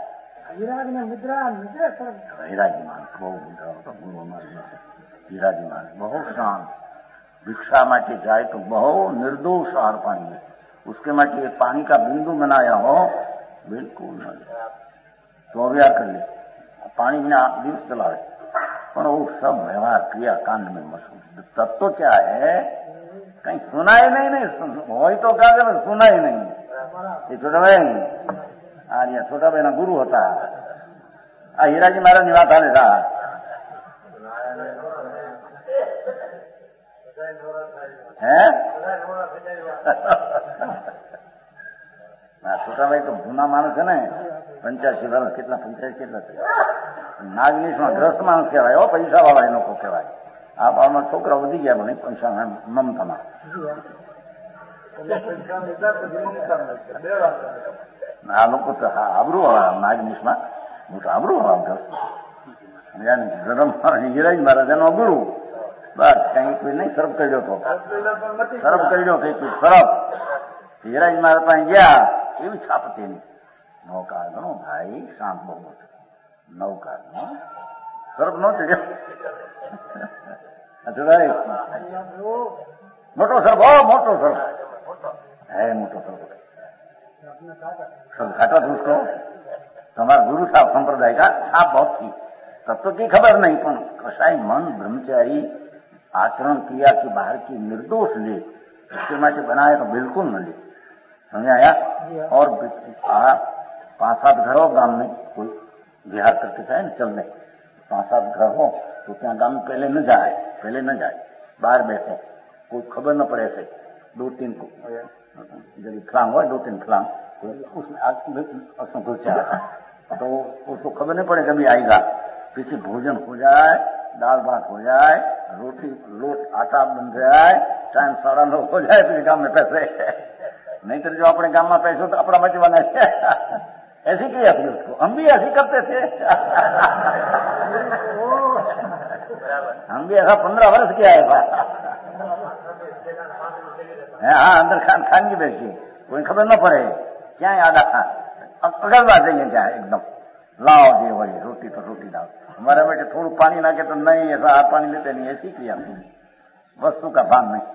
हीराजी मान બહુ મોટા હતો ગુરુ અમારે हीराजी मान બહુ શાંત, भिक्षा માટે जाए तो बहु निर्दोष आहार पानी है, उसके માટે एक पानी का बिंदु बनाया हो बिल्कुल न तो व्यवहार कर ले, पानी बिना दिवस चलावे, पर वो सब व्यवहार क्रिया कांड में मशहूर। तत्व क्या है कहीं सुना ही नहीं, नहीं सुन हो तो क्या कर सुना ही नहीं। ये छोटा भाई आ छोटा भाई ना गुरु होता आ हीराजी महाराज ની વાત हाले था है छोटा भाई तो जूना माणस है ने पंचासी वर्ष કેટલા पंचासी કેટલા નાગनीश में ग्रस्त माणस કહેવાય हो, पैसा वाला એ લોકો કહેવાય। આ ભાવમાં છોકરા વધી ગયા મને પૈસા મમતામાં આ લોકો તો હા આબરું હવા નાગનીશમાં મોટું આબરું હવા ગરમ હિરાજ મહારાજાનું અબરું બસ કઈ કોઈ નહીં સરફ કર્યો હતો સરફ કર્યો કઈ કોઈ સરફ હિરાજ મહારાજ પાસે ગયા એવી છાપ તેની નૌકાર ગણો ભાઈ શાંત બહુ મોટો નૌકાર નો સરફ નો ચડ્યો मोटो सर बहुत मोटो सर है मोटो सर सब घाटा था उसको हमारे गुरु साहब संप्रदाय का छाप बहुत थी तत्व की खबर नहीं पर कसाई मन ब्रह्मचारी आचरण क्रिया की बाहर की निर्दोष ले इसके माटे बनाए तो बिल्कुल न ले समझ आया। और पांच सात घर हो गांव में कोई विहार करके चाहे न चल रहे पांच सात घर हो तो क्या गांव में पहले न जाए पहले न जाए बाहर बैठे कोई खबर न पड़े से दो तीन को जब फलांग हो दो तीन फलांग उसमें घुस जाए तो उसको खबर नहीं पड़े कभी आएगा पीछे भोजन हो जाए दाल भात हो जाए रोटी लोट आटा बन जाए टाइम सारा लोग हो जाए फिर गांव में पैसे नहीं तो जो अपने गांव में पैसे तो अपना बचे बना ऐसी किया थी उसको हम भी ऐसी करते थे हम भी ऐसा पंद्रह वर्ष किया है हाँ अंदर खान खान की बैठी कोई खबर न पड़े क्या याद आता अगल बात देंगे क्या एकदम लाओ जी वही रोटी तो रोटी लाओ हमारे बेटे थोड़ा पानी ना के तो नहीं ऐसा आप पानी लेते नहीं ऐसी किया वस्तु का भान नहीं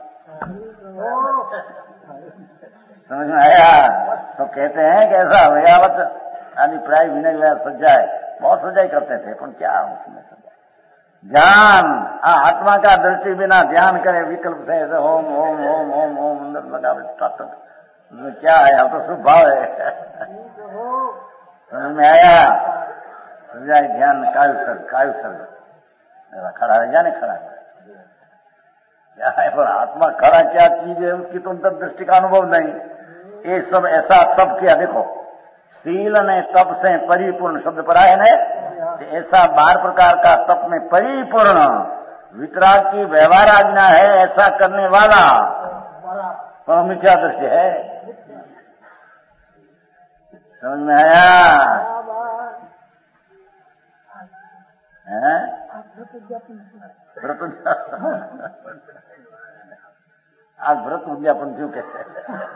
समझ में आया। तो कहते हैं कि ऐसा व्यावत यानी प्राय विनय व्यास सज्जाए बहुत सज्जाई करते थे पर क्या उसमें ध्यान आत्मा का दृष्टि बिना ध्यान करे विकल्प से ऐसे ओम ओम ओम ओम ओम अंदर लगा क्या है अब तो शुभ भाव है समझ में आया। समझाए ध्यान कायु सर्ग कायु सर्ग खड़ा है जाने खड़ा है क्या है पर आत्मा खड़ा क्या चीज है उसकी तो अंतर दृष्टि का अनुभव नहीं ये सब ऐसा तप किया देखो शील ने तप से परिपूर्ण शब्द पर आए न ऐसा बारह प्रकार का तप में परिपूर्ण वितराग की व्यवहार आज्ञा है ऐसा करने वाला तो मिथ्या दृष्टि है समझ में आया है आज व्रत उद्यापन क्यों कहते हैं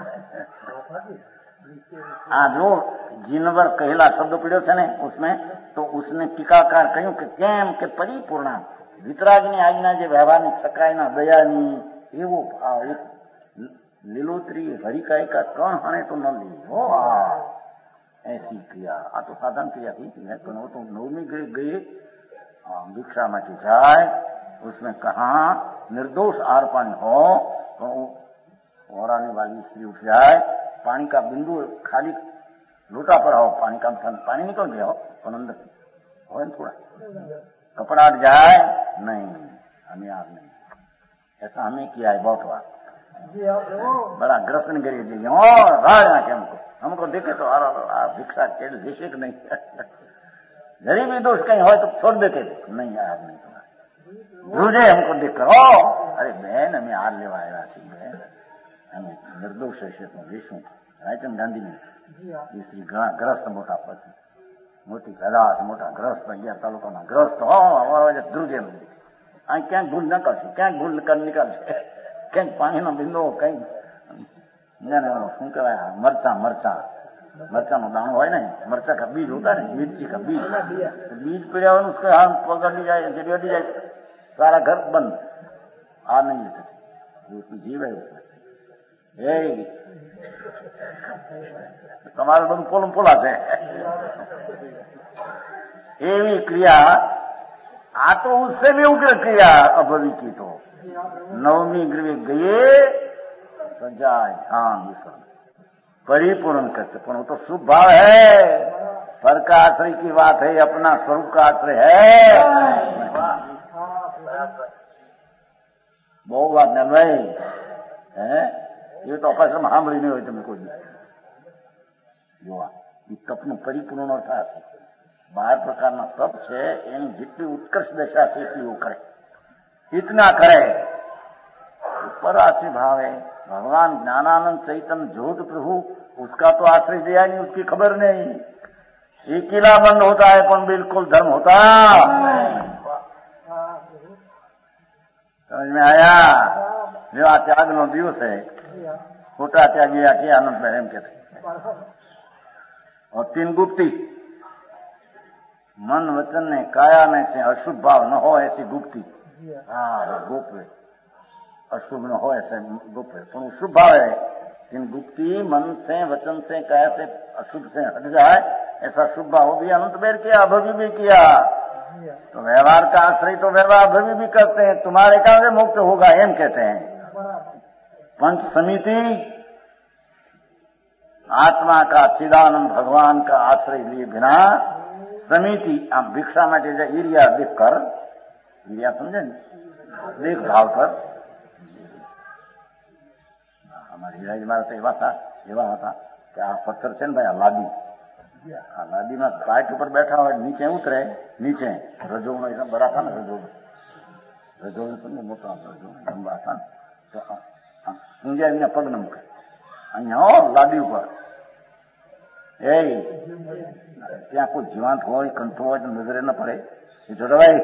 आ जो जिनवर कहला शब्द पड़ो है ने उसमें तो उसने टीकाकार कहूं कि केम के परिपूर्ण वितरागनी आज्ञा जे व्यवहार सकायना दयानी एवो भाव एक लीलोतरी हरिकाय का कण हणे तो न ली हो ऐसी क्रिया आ तो साधारण क्रिया थी पर वो तो नवमी गए गए भिक्षा में जाए उसमें कहा निर्दोष आर पानी हो तो ओराने वाली स्त्री उठ जाए पानी का बिंदु खाली लोटा पर हो पानी का पानी निकल गया हो और अंदर हो थोड़ा कपड़ा हट जाए नहीं हमें याद नहीं ऐसा हमें किया है बहुत बार बड़ा ग्रसन गिरी जी हमको हमको देखे तो भिक्षा के देशे नहीं जरी भी दोष कहीं हो तो छोड़ देते नहीं याद नहीं तुम्हारा दूजे हमको देख कर ओ अरे बहन हमें हार लेवा आया थी बहन हमें निर्दोष है तो देशों रायचंद गांधी ने स्त्री ग्रस्त मोटा पति मोटी कदाच मोटा ग्रस्त अगियार तालुका में ग्रस्त हो ધ્રુજે અહીં ક્યાંક ભૂલ ન કરશે ક્યાંક ભૂલ નીકળશે ક્યાંક પાણીનો બિંદુ કઈ શું કહેવાય મરચા મરચા મરચાનો દાણો હોય ને મરચા का बीज होता है मिर्ची का बीज बीज पीड़िया उसके हाथ पकड़ जाए जड़ी अड़ी जाए सारा घर बंद आ नहीं लेते उसमें जीव है उसमें તમારે બધું પોલું પોલા છે એવી ક્રિયા આ તો उससे भी उग्र क्रिया अभवी की तो नवमी गृह गए सजाए ध्यान विश्राम परिपूर्ण करते पर वो तो शुभ भाव है पर का आश्रय की बात है अपना स्वरूप का आश्रय है बहुत बात नहीं भाई है ये तो अपाश्रम સાંભળી નહીં હોય તમે કોઈ જોવા એ તપનું પરિપૂર્ણ અર્થ બાર પ્રકારના તપ છે એની જેટલી ઉત્કર્ષ દશા છે એટલી કરે इतना करे ऊपर आशी भाव है भगवान ज्ञानानंद चैतन्य ज्योत प्रभु, उसका तो आश्रय दिया नहीं, उसकी खबर नहीं। ये किला बंद होता है पर बिल्कुल धर्म होता। समझ में आया? जो आ त्याग नो दिवस है, खोटा त्यागिया के आनंद में एम कहते। और तीन गुप्ती, मन वचन ने काया में से अशुभ भाव न हो ऐसी गुप्ती। हाँ गुप्त है, अशुभ न हो ऐसे गुप्त है, पर शुभ भाव है। तीन गुप्ती मन से वचन से काया से अशुभ से हट जाए ऐसा शुभ भाव भी अनंत बेर किया, अभी भी किया। तो व्यवहार का आश्रय तो व्यवहार अभी भी करते हैं, तुम्हारे कहां से मुक्त होगा एम कहते हैं। पंच समिति आत्मा का चिदानंद भगवान का आश्रय लिए बिना समिति आप भिक्षा में ईरिया देख कर, ईरिया समझे देख भाव कर, हमारे हीरा जी महाराज एवा था एवा था कि आ पत्थर છે ને ભાઈ, આ લાદી, આ લાદીમાં પાઇટ ઉપર બેઠા હોય, નીચે ઉતરે, નીચે રજોગણો એકદમ બરા था ને, રજોગણો રજોગણો સમજો મોટો રજોગણો લંબા था તો ઊંઝા એના પગ ન મૂકે અહીંયા હો લાદી ઉપર। એ ત્યાં કોઈ જીવાંત હોય કંઠો હોય તો નજરે ન પડે એ જોડે ભાઈ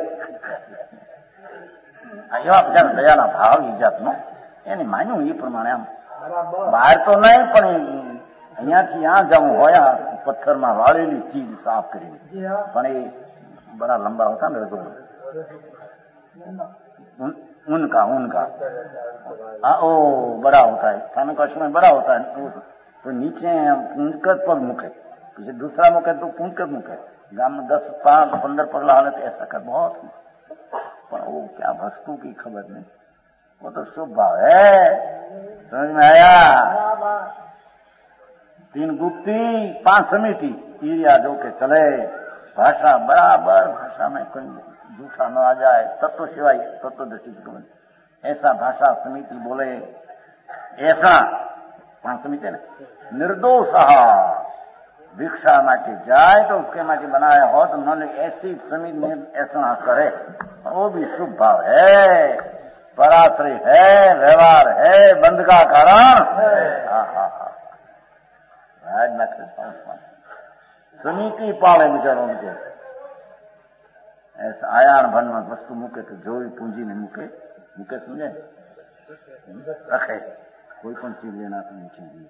એવા બધા દયાના ભાવ એ જાતનો એને માન્યું એ પ્રમાણે આમ બહાર તો નહીં પણ અહીંયાથી यहाँ જવું હોય પથ્થરમાં વાળેલી ચીજ સાફ કરી, પણ એ બड़ा लंबा होता ना रजोगुण, उनका उनका हाँ ओ बड़ा होता है, स्थानक अश्व में बड़ा होता है। तो नीचे पूंजकर पग मुके, पीछे दूसरा मुके तो पूंजकर मुके। गांव में दस पांच पंद्रह पगला हालत ऐसा कर बहुत, पर वो क्या वस्तु की खबर नहीं, वो तो शुभ भाव है। समझ में आया? तीन गुप्ती पांच समिति ईरिया जो के चले, भाषा बराबर भाषा में कोई झूठा न आ जाए, तत्व सिवाय तत्व दृष्टि ऐसा भाषा समिति बोले, ऐसा पांच समिति ने निर्दोष भिक्षा माटी जाए तो उसके माटी बनाया हो तो मन ऐसी समिति ऐसा करे, वो भी शुभ भाव है, पराश्रय है, व्यवहार है, बंध का कारण। हाँ हाँ हाँ समिति पाले बिचारों के ऐसा आयान भन में वस्तु मुके तो जो भी पूंजी ने मुके मुके समझे रखे, कोई पण चीज लेना तो नीचे दी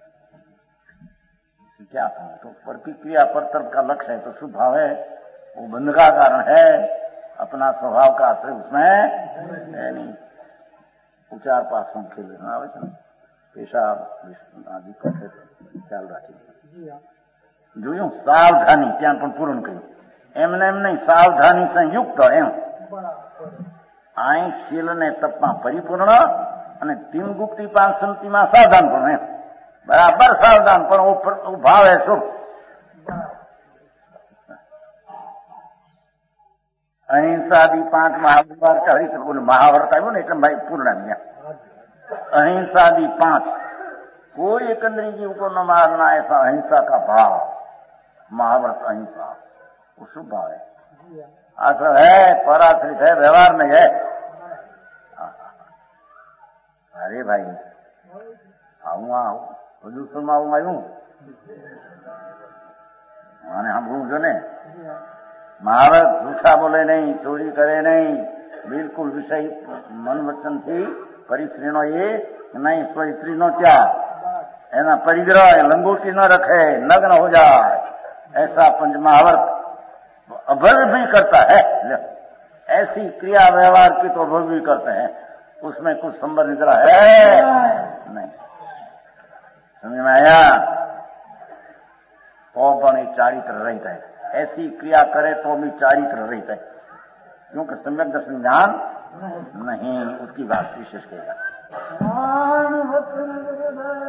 क्या था तो प्रतिक्रिया परतर का लक्ष्य है तो शुभ भाव है, वो बंध का कारण है, अपना स्वभाव का आश्रय उसमें है नहीं। उचार पासों के लिए पेशाब आदि करते ख्याल रखिए જોયું સાવધાની ત્યાં પણ પૂર્ણ કર્યું, એમને એમ નહીં સાવધાની સંયુક્ત એમ અહીં શીલ ને તપમાં પરિપૂર્ણ અને તીન ગુપ્તી પાંચ સંતિમાં સાવધાન પણ એમ બરાબર સાવધાન પણ ભાવ હે શુભ। અહિંસાદી પાંચ મહાભારત હરિ મહાભારત આવ્યું ને એટલે ભાઈ પૂર્ણ અહિંસાદી પાંच कोई एकंदरी जीव को न मारना ऐसा अहिंसा का भाव, महाभारत अहिंसा वो शुभ भाव है, आश्रय है, पराश्रित है, व्यवहार नहीं है। अरे भाई आऊँ आऊ प्रदूषण में आऊँ आयू माने हम भूल जो ने महाभारत झूठा बोले नहीं, चोरी करे नहीं, बिल्कुल विषय मन वचन थी परिश्रीनो ये नहीं, परिश्री नो क्या एना परिग्रह लंगोटी न रखे, नग्न हो जाए, ऐसा पंच महाभारत अभय भी करता है। ऐसी क्रिया व्यवहार की तो अभय भी करते हैं, उसमें कुछ संबर निद्रा है नहीं। समझ में आया? तो पण चारित्र रहित है, ऐसी क्रिया करे तो भी चारित्र रहित है, क्योंकि सम्यक दर्शन ज्ञान नहीं, उसकी बात विशेष कहेगा।